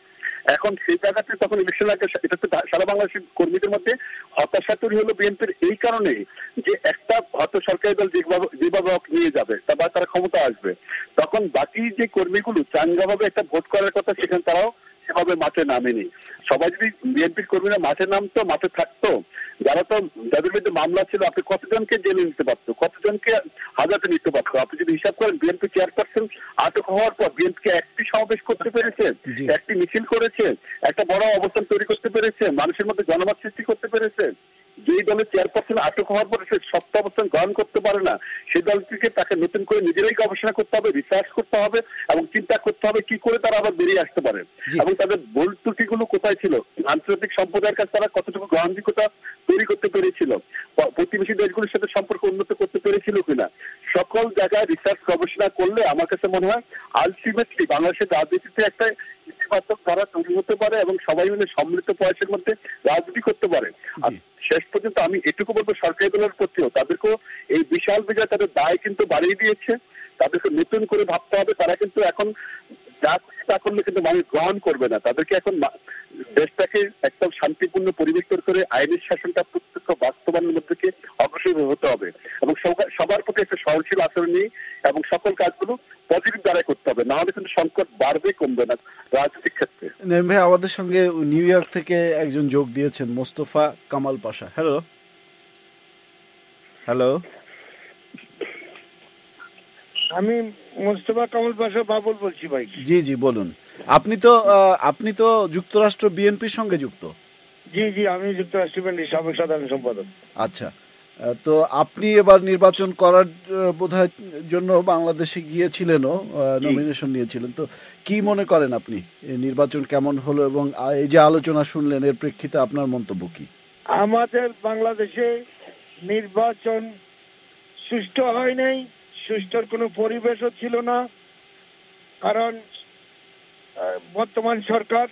এখন সেই জায়গাতে তখন ইলেকশন আগে এটা তো সারা বাংলাদেশের কর্মীদের মধ্যে হতাশা তৈরি হলো বিএনপির এই কারণে যে একটা হয়তো সরকারি দল যেভাবে যেভাবে নিয়ে যাবে বা তারা ক্ষমতা আসবে, তখন বাকি যে কর্মীগুলো চাঙ্গাভাবে একটা ভোট করার কথা, সেখানে তারাও সেভাবে মাঠে নামেনি। সবাই যদি বিএনপির কর্মীরা মাঠে নামতো, মাঠে থাকতো, যারা তো যাদের বিরুদ্ধে মামলা ছিল, আপনি কতজনকে জেলে নিতে পারতো, কতজনকে হাজাতে নিতে পারতো? আপনি যদি হিসাব করেন, বিএনপি চেয়ারপারসন আটক হওয়ার পর বিএনপি একটি সমাবেশ করতে পেরেছে, একটি মিছিল করেছে, একটা বড় অবস্থান তৈরি করতে পেরেছে, মানুষের মধ্যে জনমত সৃষ্টি করতে পেরেছে। যেই দলের চেয়ারপারসন আটক হওয়ার পরে সে শক্ত অবস্থান গ্রহণ করতে পারে না, সেই দলটিকে তাকে নতুন করে নিজেরাই গবেষণা করতে হবে, রিসার্চ করতে হবে এবং চিন্তা করতে হবে কি করে তারা আবার বেরিয়ে আসতে পারে এবং তাদের ভুল ত্রুটিগুলো কোথায় ছিল, আন্তর্জাতিক সম্প্রদায়ের কাছে তারা কতটুকু গ্রহণযোগ্যতা তৈরি করতে পেরেছিল, প্রতিবেশী দেশগুলোর সাথে সম্পর্ক উন্নত করতে পেরেছিল কিনা, সকল জায়গায় রিসার্চ গবেষণা করলে আমার কাছে মনে হয় আলটিমেটলি বাংলাদেশের রাজনীতিতে একটা ইতিবাচক ধারা তৈরি হতে পারে এবং সবাই মিলে সম্মিলিত প্রয়াসের মধ্যে রাজনীতি করতে পারে। আর শেষ পর্যন্ত আমি এটুকু বলবো সরকারি দলের প্রতিও, তাদেরকেও এই বিশাল বিজয় তাদের দায় কিন্তু বাড়িয়ে দিয়েছে, তাদেরকে নতুন করে ভাবতে হবে। তারা কিন্তু এখন যা তা করলে কিন্তু মানুষ গ্রহণ করবে না, তাদেরকে এখন দেশটাকে একদম শান্তিপূর্ণ পরিবেশ করে আইনের শাসনটা প্রত্যক্ষ বাস্তবায়নের মধ্যে অগ্রসর হতে হবে এবং সবার প্রতি একটা সহনশীল আচরণ নিয়ে এবং সকল কাজগুলো পজিটিভ দ্বারাই করতে হবে, না হলে কিন্তু সংকট বাড়বে, কমবে না রাজনৈতিক ক্ষেত্রে। নঈম ভাই, আমাদের সঙ্গে নিউ ইয়র্ক থেকে একজন যোগ দিয়েছেন, মোস্তফা কামাল পাশা। হ্যালো হ্যালো আমি মোস্তফা কামাল পাশা বাবুল বলছি ভাই। জি জি বলুন। আপনি তো আপনি তো যুক্তরাষ্ট্র বিএনপির সঙ্গে যুক্ত? জি জি আমি যুক্তরাষ্ট্র বিএনপির সাবেক সাধারণ সম্পাদক। আচ্ছা, তো আপনি এবার নির্বাচন করার বোধহয় জন্য বাংলাদেশে গিয়েছিলেনও, নমিনেশন নিয়েছিলেন, তো কি মনে করেন আপনি নির্বাচন কেমন হলো এবং এই যে আলোচনা শুনলেন এর প্রেক্ষিতে আপনার মন্তব্য কি? আমাদের বাংলাদেশে নির্বাচন সুষ্ঠু হয় নাই, সুষ্ঠুর কোনো পরিবেশও ছিল না, কারণ বর্তমান সরকার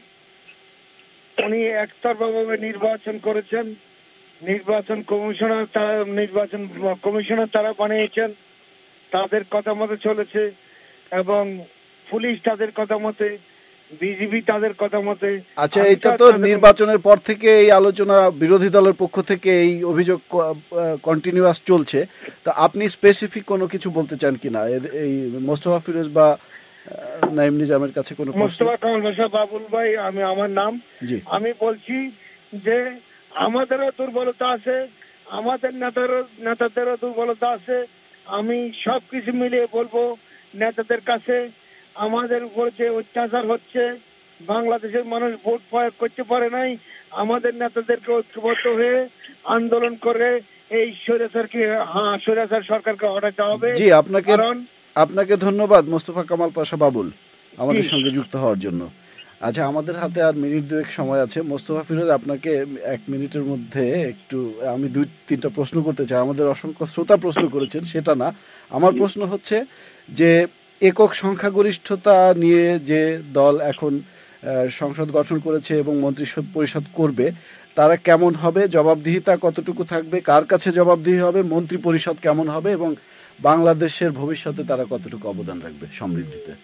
উনি একতরফাভাবে নির্বাচন করেছেন, নির্বাচন কমিশনার তারা নির্বাচন কমিশনার তারা বানিয়েছেন, তাদের কথা মতো চলেছে এবং পুলিশ তাদের কথা মতে, বিজিবি তাদের কথা মতে। আচ্ছা, এটা তো নির্বাচনের পর থেকে এই আলোচনা বিরোধী দলের পক্ষ থেকে এই অভিযোগ কন্টিনিউয়াস চলছে, তা আপনি স্পেসিফিক কোনো কিছু বলতে চান কিনা এই মোস্তফা ফিরোজ বা নাঈম নিজামের কাছে? কোনো মোস্তফা কামাল পাশা বাবুল ভাই আমি আমার নাম। আমি বলছি যে আমাদেরও দুর্বলতা আছে, আমাদের নেতারও নেতাদেরও দুর্বলতা আছে। আমি সবকিছু মিলিয়ে বলবো নেতাদের কাছে আমাদের উপর যে অত্যাচার হচ্ছে, বাংলাদেশের মানুষ ভোট প্রয়োগ করতে পারে নাই, আমাদের নেতাদেরকে ঐক্যবদ্ধ হয়ে আন্দোলন করে এই স্বৈরাচারকে হ্যাঁ স্বৈরাচার সরকারকে হটাতে হবে। জি, আপনাকে আপনাকে ধন্যবাদ মোস্তফা কামাল পাশা বাবুল আমাদের সঙ্গে যুক্ত হওয়ার জন্য। আচ্ছা, আমাদের হাতে আর মিনিট দুয়েক সময় আছে। মোস্তফা ফিরোজ, আপনাকে এক মিনিটের মধ্যে একটু আমি দুই তিনটা প্রশ্ন করতে চাই। আমাদের অসংখ্য শ্রোতা প্রশ্ন করেছেন, সেটা না, আমার প্রশ্ন হচ্ছে যে একক সংখ্যাগরিষ্ঠতা নিয়ে যে দল এখন সংসদ গঠন করেছে এবং মন্ত্রী পরিষদ করবে, তারা কেমন হবে, জবাবদিহিতা কতটুকু থাকবে, কার কাছে জবাবদিহি হবে, মন্ত্রী পরিষদ কেমন হবে এবং বাংলাদেশের ভবিষ্যতে তারা কতটুকু অবদান রাখবে সমৃদ্ধিতে?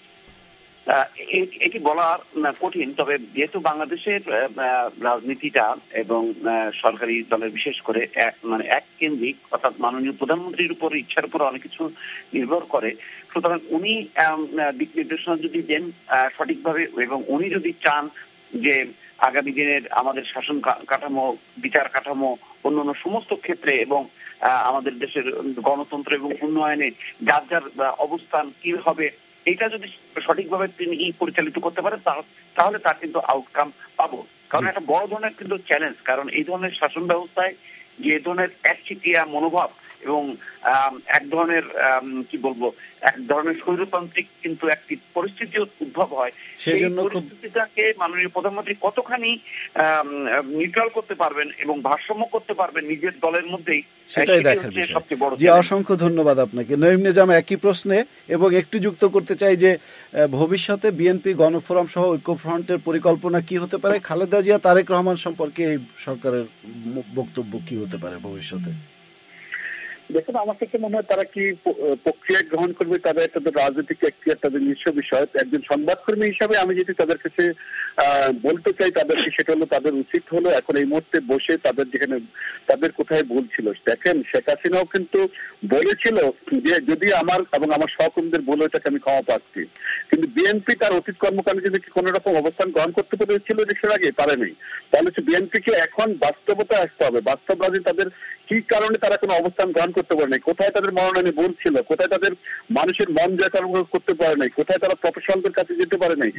এটি বলা কঠিন, তবে যেহেতু বাংলাদেশের রাজনীতিটা এবং সরকারি দলের বিশেষ করে মানে এক কেন্দ্রিক, অর্থাৎ মাননীয় প্রধানমন্ত্রীর উপর ইচ্ছার উপর অনেক কিছু নির্ভর করে, সুতরাং উনি দিক নির্দেশনা যদি দেন সঠিকভাবে এবং উনি যদি চান যে আগামী দিনের আমাদের শাসন কাঠামো, বিচার কাঠামো, অন্যান্য সমস্ত ক্ষেত্রে এবং আমাদের দেশের গণতন্ত্র এবং উন্নয়নে যার যার অবস্থান কি হবে, এটা যদি সঠিকভাবে তিনি পরিচালিত করতে পারে তাহলে তার কিন্তু আউটকাম পাবো। কারণ একটা বড় ধরনের কিন্তু চ্যালেঞ্জ, কারণ এই ধরনের শাসন ব্যবস্থায় যে ধরনের একচেটিয়া মনোভাব এবং এক ধরনের কি বলবো এক ধরনের স্বৈরতান্ত্রিক কিন্তু একটি পরিস্থিতি উদ্ভব হয়, সেই পরিস্থিতিটাকে মাননীয় প্রধানমন্ত্রী কতখানি নিউট্রাল করতে পারবেন এবং ভারসাম্য করতে পারবেন নিজের দলের মধ্যেই, সেটাই দেখার বিষয়। জি, অসংখ্য ধন্যবাদ আপনাকে। নঈম নিজাম, একই প্রশ্নে এবং একটু যুক্ত করতে চাই যে ভবিষ্যতে বিএনপি গণফোরাম সহ ঐক্যফ্রন্টের পরিকল্পনা কি হতে পারে, খালেদা জিয়া তারেক রহমান সম্পর্কে এই সরকারের বক্তব্য কি হতে পারে ভবিষ্যতে? দেখুন, আমার কাছে মনে হয় তারা কি প্রক্রিয়া গ্রহণ করবে, তাদের তাদের রাজনৈতিক এখতিয়ার, তাদের নিজস্ব বিষয়। একজন সংবাদকর্মী হিসাবে আমি যদি তাদের কাছে বলতে চাই তাদেরকে, সেটা হলো তাদের উচিত হলো এখন এই মুহূর্তে বসে তাদের যেখানে তাদের কোথায় ভুল ছিল। দেখেন, শেখ হাসিনাও কিন্তু বলেছিল যে যদি আমার এবং আমার সহকর্মীদের ভুল হয়ে থাকে আমি ক্ষমা পাচ্ছি, কিন্তু বিএনপি তার অতীত কর্মকাণ্ডে যদি কোন রকম অবস্থান গ্রহণ করতে পেরেছিল দেশের আগে, পারে নাই। তাহলে বিএনপিকে এখন বাস্তবতায় আসতে হবে। বাস্তব রাজনীতি তাদের কি কারণে তারা কোনো অবস্থান গ্রহণ করতে পারে নাই, কোথায় তাদের মনোনয়নে ভুল ছিল, কোথায় তাদের মানুষের মন জয় করতে পারে নাই, কোথায় তারা প্রফেশনালদের কাছে যেতে পারে নাই,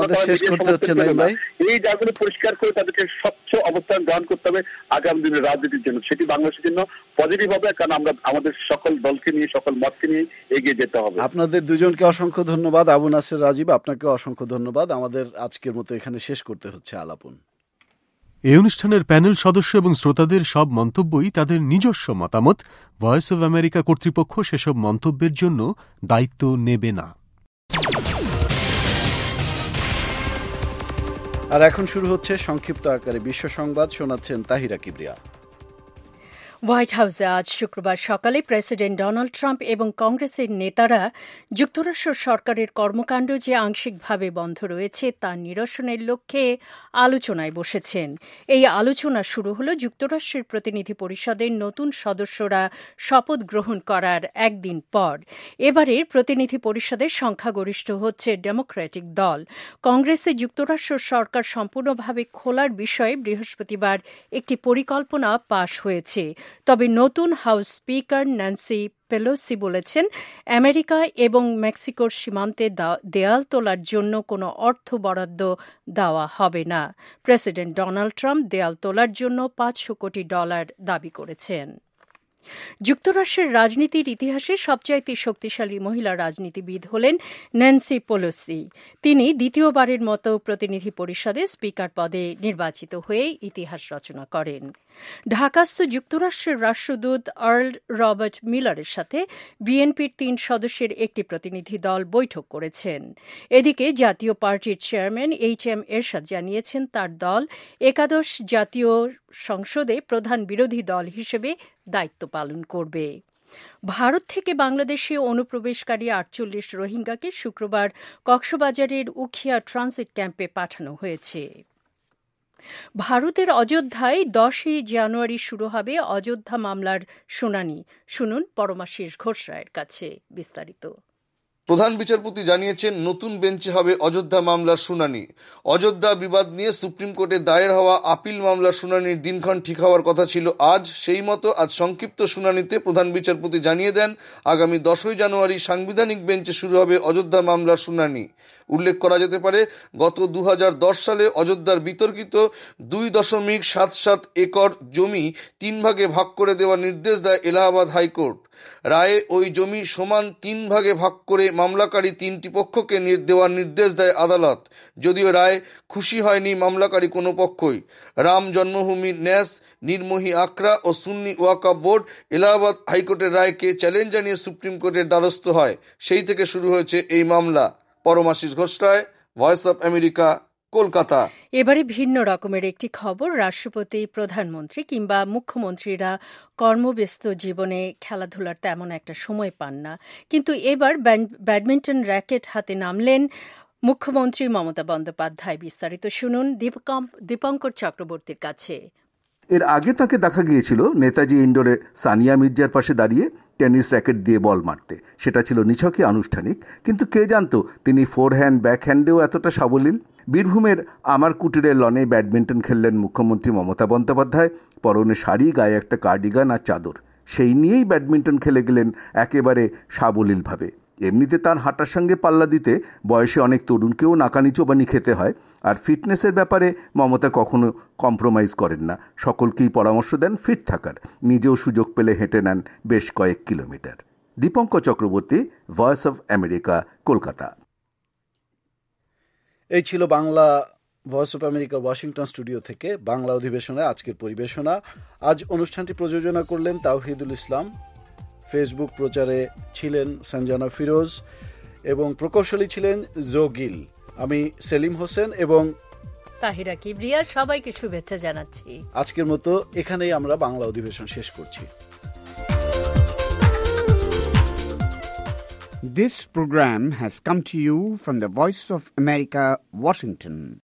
এই জায়গাগুলো পরিষ্কার করে তাদেরকে স্বচ্ছ অবস্থান গ্রহণ করতে হবে আগামী দিনের রাজনীতির জন্য। সেটি বাংলাদেশের জন্য পজিটিভ হবে, কারণ আমরা আমাদের সকল দলকে নিয়ে সকল মতকে নিয়ে এগিয়ে যেতে হবে। আপনাদের দুজনকে অসংখ্য ধন্যবাদ। আবু নাসের রাজীব, আপনাকে অসংখ্য ধন্যবাদ। আমাদের আজকের মতো এখানে শেষ করতে হচ্ছে আলাপন। এই অনুষ্ঠানের প্যানেল সদস্য এবং শ্রোতাদের সব মন্তব্যই তাদের নিজস্ব মতামত। ভয়েস অব আমেরিকা কর্তৃপক্ষ সেসব মন্তব্যের জন্য দায়িত্ব নেবে না। আর এখন শুরু হচ্ছে সংক্ষিপ্ত আকারে বিশ্ব সংবাদ, শোনাচ্ছেন তাহিরা কিবরিয়া। হোয়াইট হাউসে আজ শুক্রবার সকালে প্রেসিডেন্ট ডোনাল্ড ট্রাম্প এবং কংগ্রেসের নেতারা যুক্তরাষ্ট্র সরকারের কর্মকাণ্ড যে আংশিকভাবে বন্ধ রয়েছে তা নিরসনের লক্ষ্যে আলোচনায় বসেছেন। এই আলোচনা শুরু হল যুক্তরাষ্ট্রের প্রতিনিধি পরিষদের নতুন সদস্যরা শপথ গ্রহণ করার একদিন পর। এবারের প্রতিনিধি পরিষদের সংখ্যাগরিষ্ঠ হচ্ছে ডেমোক্রেটিক দল। কংগ্রেসে যুক্তরাষ্ট্র সরকার সম্পূর্ণভাবে খোলার বিষয়ে বৃহস্পতিবার একটি পরিকল্পনা পাশ হয়েছে। তবে নতুন হাউস স্পিকার ন্যান্সি পেলোসি বলেছেন আমেরিকা এবং মেক্সিকোর সীমান্তে দেয়াল তোলার জন্য কোনো অর্থ বরাদ্দ দেওয়া হবে না। প্রেসিডেন্ট ডোনাল্ড ট্রাম্প দেয়াল তোলার জন্য পাঁচশো কোটি ডলার দাবি করেছেন। যুক্তরাষ্ট্রের রাজনীতির ইতিহাসে সবচাইতে শক্তিশালী মহিলা রাজনীতিবিদ হলেন ন্যান্সি পেলোসি। তিনি দ্বিতীয়বারের মতো প্রতিনিধি পরিষদে স্পিকার পদে নির্বাচিত হয়ে ইতিহাস রচনা করেন। ঢাকাস্থ যুক্তরাষ্ট্রের রাষ্ট্রদূত আর্ল রবার্ট মিলারের সাথে বিএনপির তিন সদস্যের একটি প্রতিনিধি দল বৈঠক করেছেন। এদিকে জাতীয় পার্টির চেয়ারম্যান এইচ এম এরশাদ জানিয়েছেন তার দল একাদশ জাতীয় সংসদে প্রধান বিরোধী দল হিসেবে দায়িত্ব পালন করবে। ভারত থেকে বাংলাদেশে অনুপ্রবেশকারী আটচল্লিশ রোহিঙ্গাকে শুক্রবার কক্সবাজারের উখিয়া ট্রানজিট ক্যাম্পে পাঠানো হয়েছে। ভারতের অযোধ্যায় দশই জানুয়ারি শুরু হবে অযোধ্যা মামলার শুনানি। শুনুন পরমাশিস ঘোষ রায়ের কাছে বিস্তারিত। প্রধান বিচারপতি জানিয়েছেন নতুন বেঞ্চে হবে অযোধ্যা মামলার শুনানি। অযোধ্যা বিবাদ নিয়ে সুপ্রিম কোর্টে দায়ের হওয়া আপিল মামলার শুনানির দিনক্ষণ ঠিক হওয়ার কথা ছিল আজ। সেই মতো আজ সংক্ষিপ্ত শুনানিতে প্রধান বিচারপতি জানিয়ে দেন আগামী দশই জানুয়ারি সাংবিধানিক বেঞ্চে শুরু হবে অযোধ্যা মামলার শুনানি। উল্লেখ করা যেতে পারে গত দু হাজার দশ সালে অযোধ্যার বিতর্কিত দুই দশমিক সাত সাত একর জমি তিন ভাগে ভাগ করে দেওয়ার নির্দেশ দেয় এলাহাবাদ হাইকোর্ট। রায়ে ওই জমি সমান তিন ভাগে ভাগ করে মামলাকারী তিনটি পক্ষকে দেওয়ার নির্দেশ দেয় আদালত। যদিও রায় খুশি হয়নি মামলাকারী কোনো পক্ষই। রাম জন্মভূমি ন্যাস, নির্মোহী আখড়া ও সুন্নি ওয়াকফ বোর্ড এলাহাবাদ হাইকোর্টের রায়কে চ্যালেঞ্জ জানিয়ে সুপ্রিম কোর্টের দ্বারস্থ হয়। সেই থেকে শুরু হয়েছে এই মামলা। Paramashis Ghosh Roy, voice of America, Kolkata. এবারে ভিন্ন রকমের একটি খবর। রাষ্ট্রপতি, প্রধানমন্ত্রী কিংবা মুখ্যমন্ত্রীরা কর্মব্যস্ত জীবনে খেলাধুলার তেমন একটা সময় পান না, কিন্তু এবার ব্যাডমিন্টন র্যাকেট হাতে নামলেন মুখ্যমন্ত্রী মমতা বন্দ্যোপাধ্যায়। বিস্তারিত শুনুন দীপঙ্কর চক্রবর্তীর কাছে। এর আগে তাকে দেখা গিয়েছিল নেতাজি ইন্ডোরে সানিয়া মির্জার পাশে দাঁড়িয়ে টেনিস র্যাকেট দিয়ে বল মারতে। সেটা ছিল নিছকই আনুষ্ঠানিক, কিন্তু কে জানতো তিনি ফোরহ্যান্ড ব্যাকহ্যান্ডেও এতটা সাবলীল। বীরভূমের আমার কুটিরের লনে ব্যাডমিন্টন খেললেন মুখ্যমন্ত্রী মমতা বন্দ্যোপাধ্যায়। পরনে শাড়ি, গায়ে একটা কার্ডিগান আর চাদর, সেই নিয়েই ব্যাডমিন্টন খেলে গেলেন একেবারে সাবলীলভাবে। এমনিতে তার হাঁটার সঙ্গে পাল্লা দিতে বয়সে অনেক তরুণকেও নাকানি চোবানি খেতে হয়। আর ফিটনেসের ব্যাপারে মমতা কখনো কম্প্রোমাইজ করেন না, সকলকেই পরামর্শ দেন ফিট থাকার। নিজেও সুযোগ পেলে হেঁটে নেন বেশ কয়েক kilometre. Dipankar Chakraborty, voice of America, Kolkata. এই ছিল Bangla voice of America Washington studio থেকে বাংলা অধিবেশনে আজকের পরিবেশনা। আজ অনুষ্ঠানটি প্রযোজনা করলেন তাওহিদুল ইসলাম, ফেসবুক প্রচারে ছিলেন সঞ্জনা ফিরোজ এবং প্রকৌশলী ছিলেন জোগিল। আমি সেলিম হোসেন এবং তাহিরা কিবরিয়া সবাইকে শুভেচ্ছা জানাচ্ছি। আজকের মতো এখানেই আমরা বাংলা অধিবেশন শেষ করছি। This program has come to you from the Voice of America, Washington.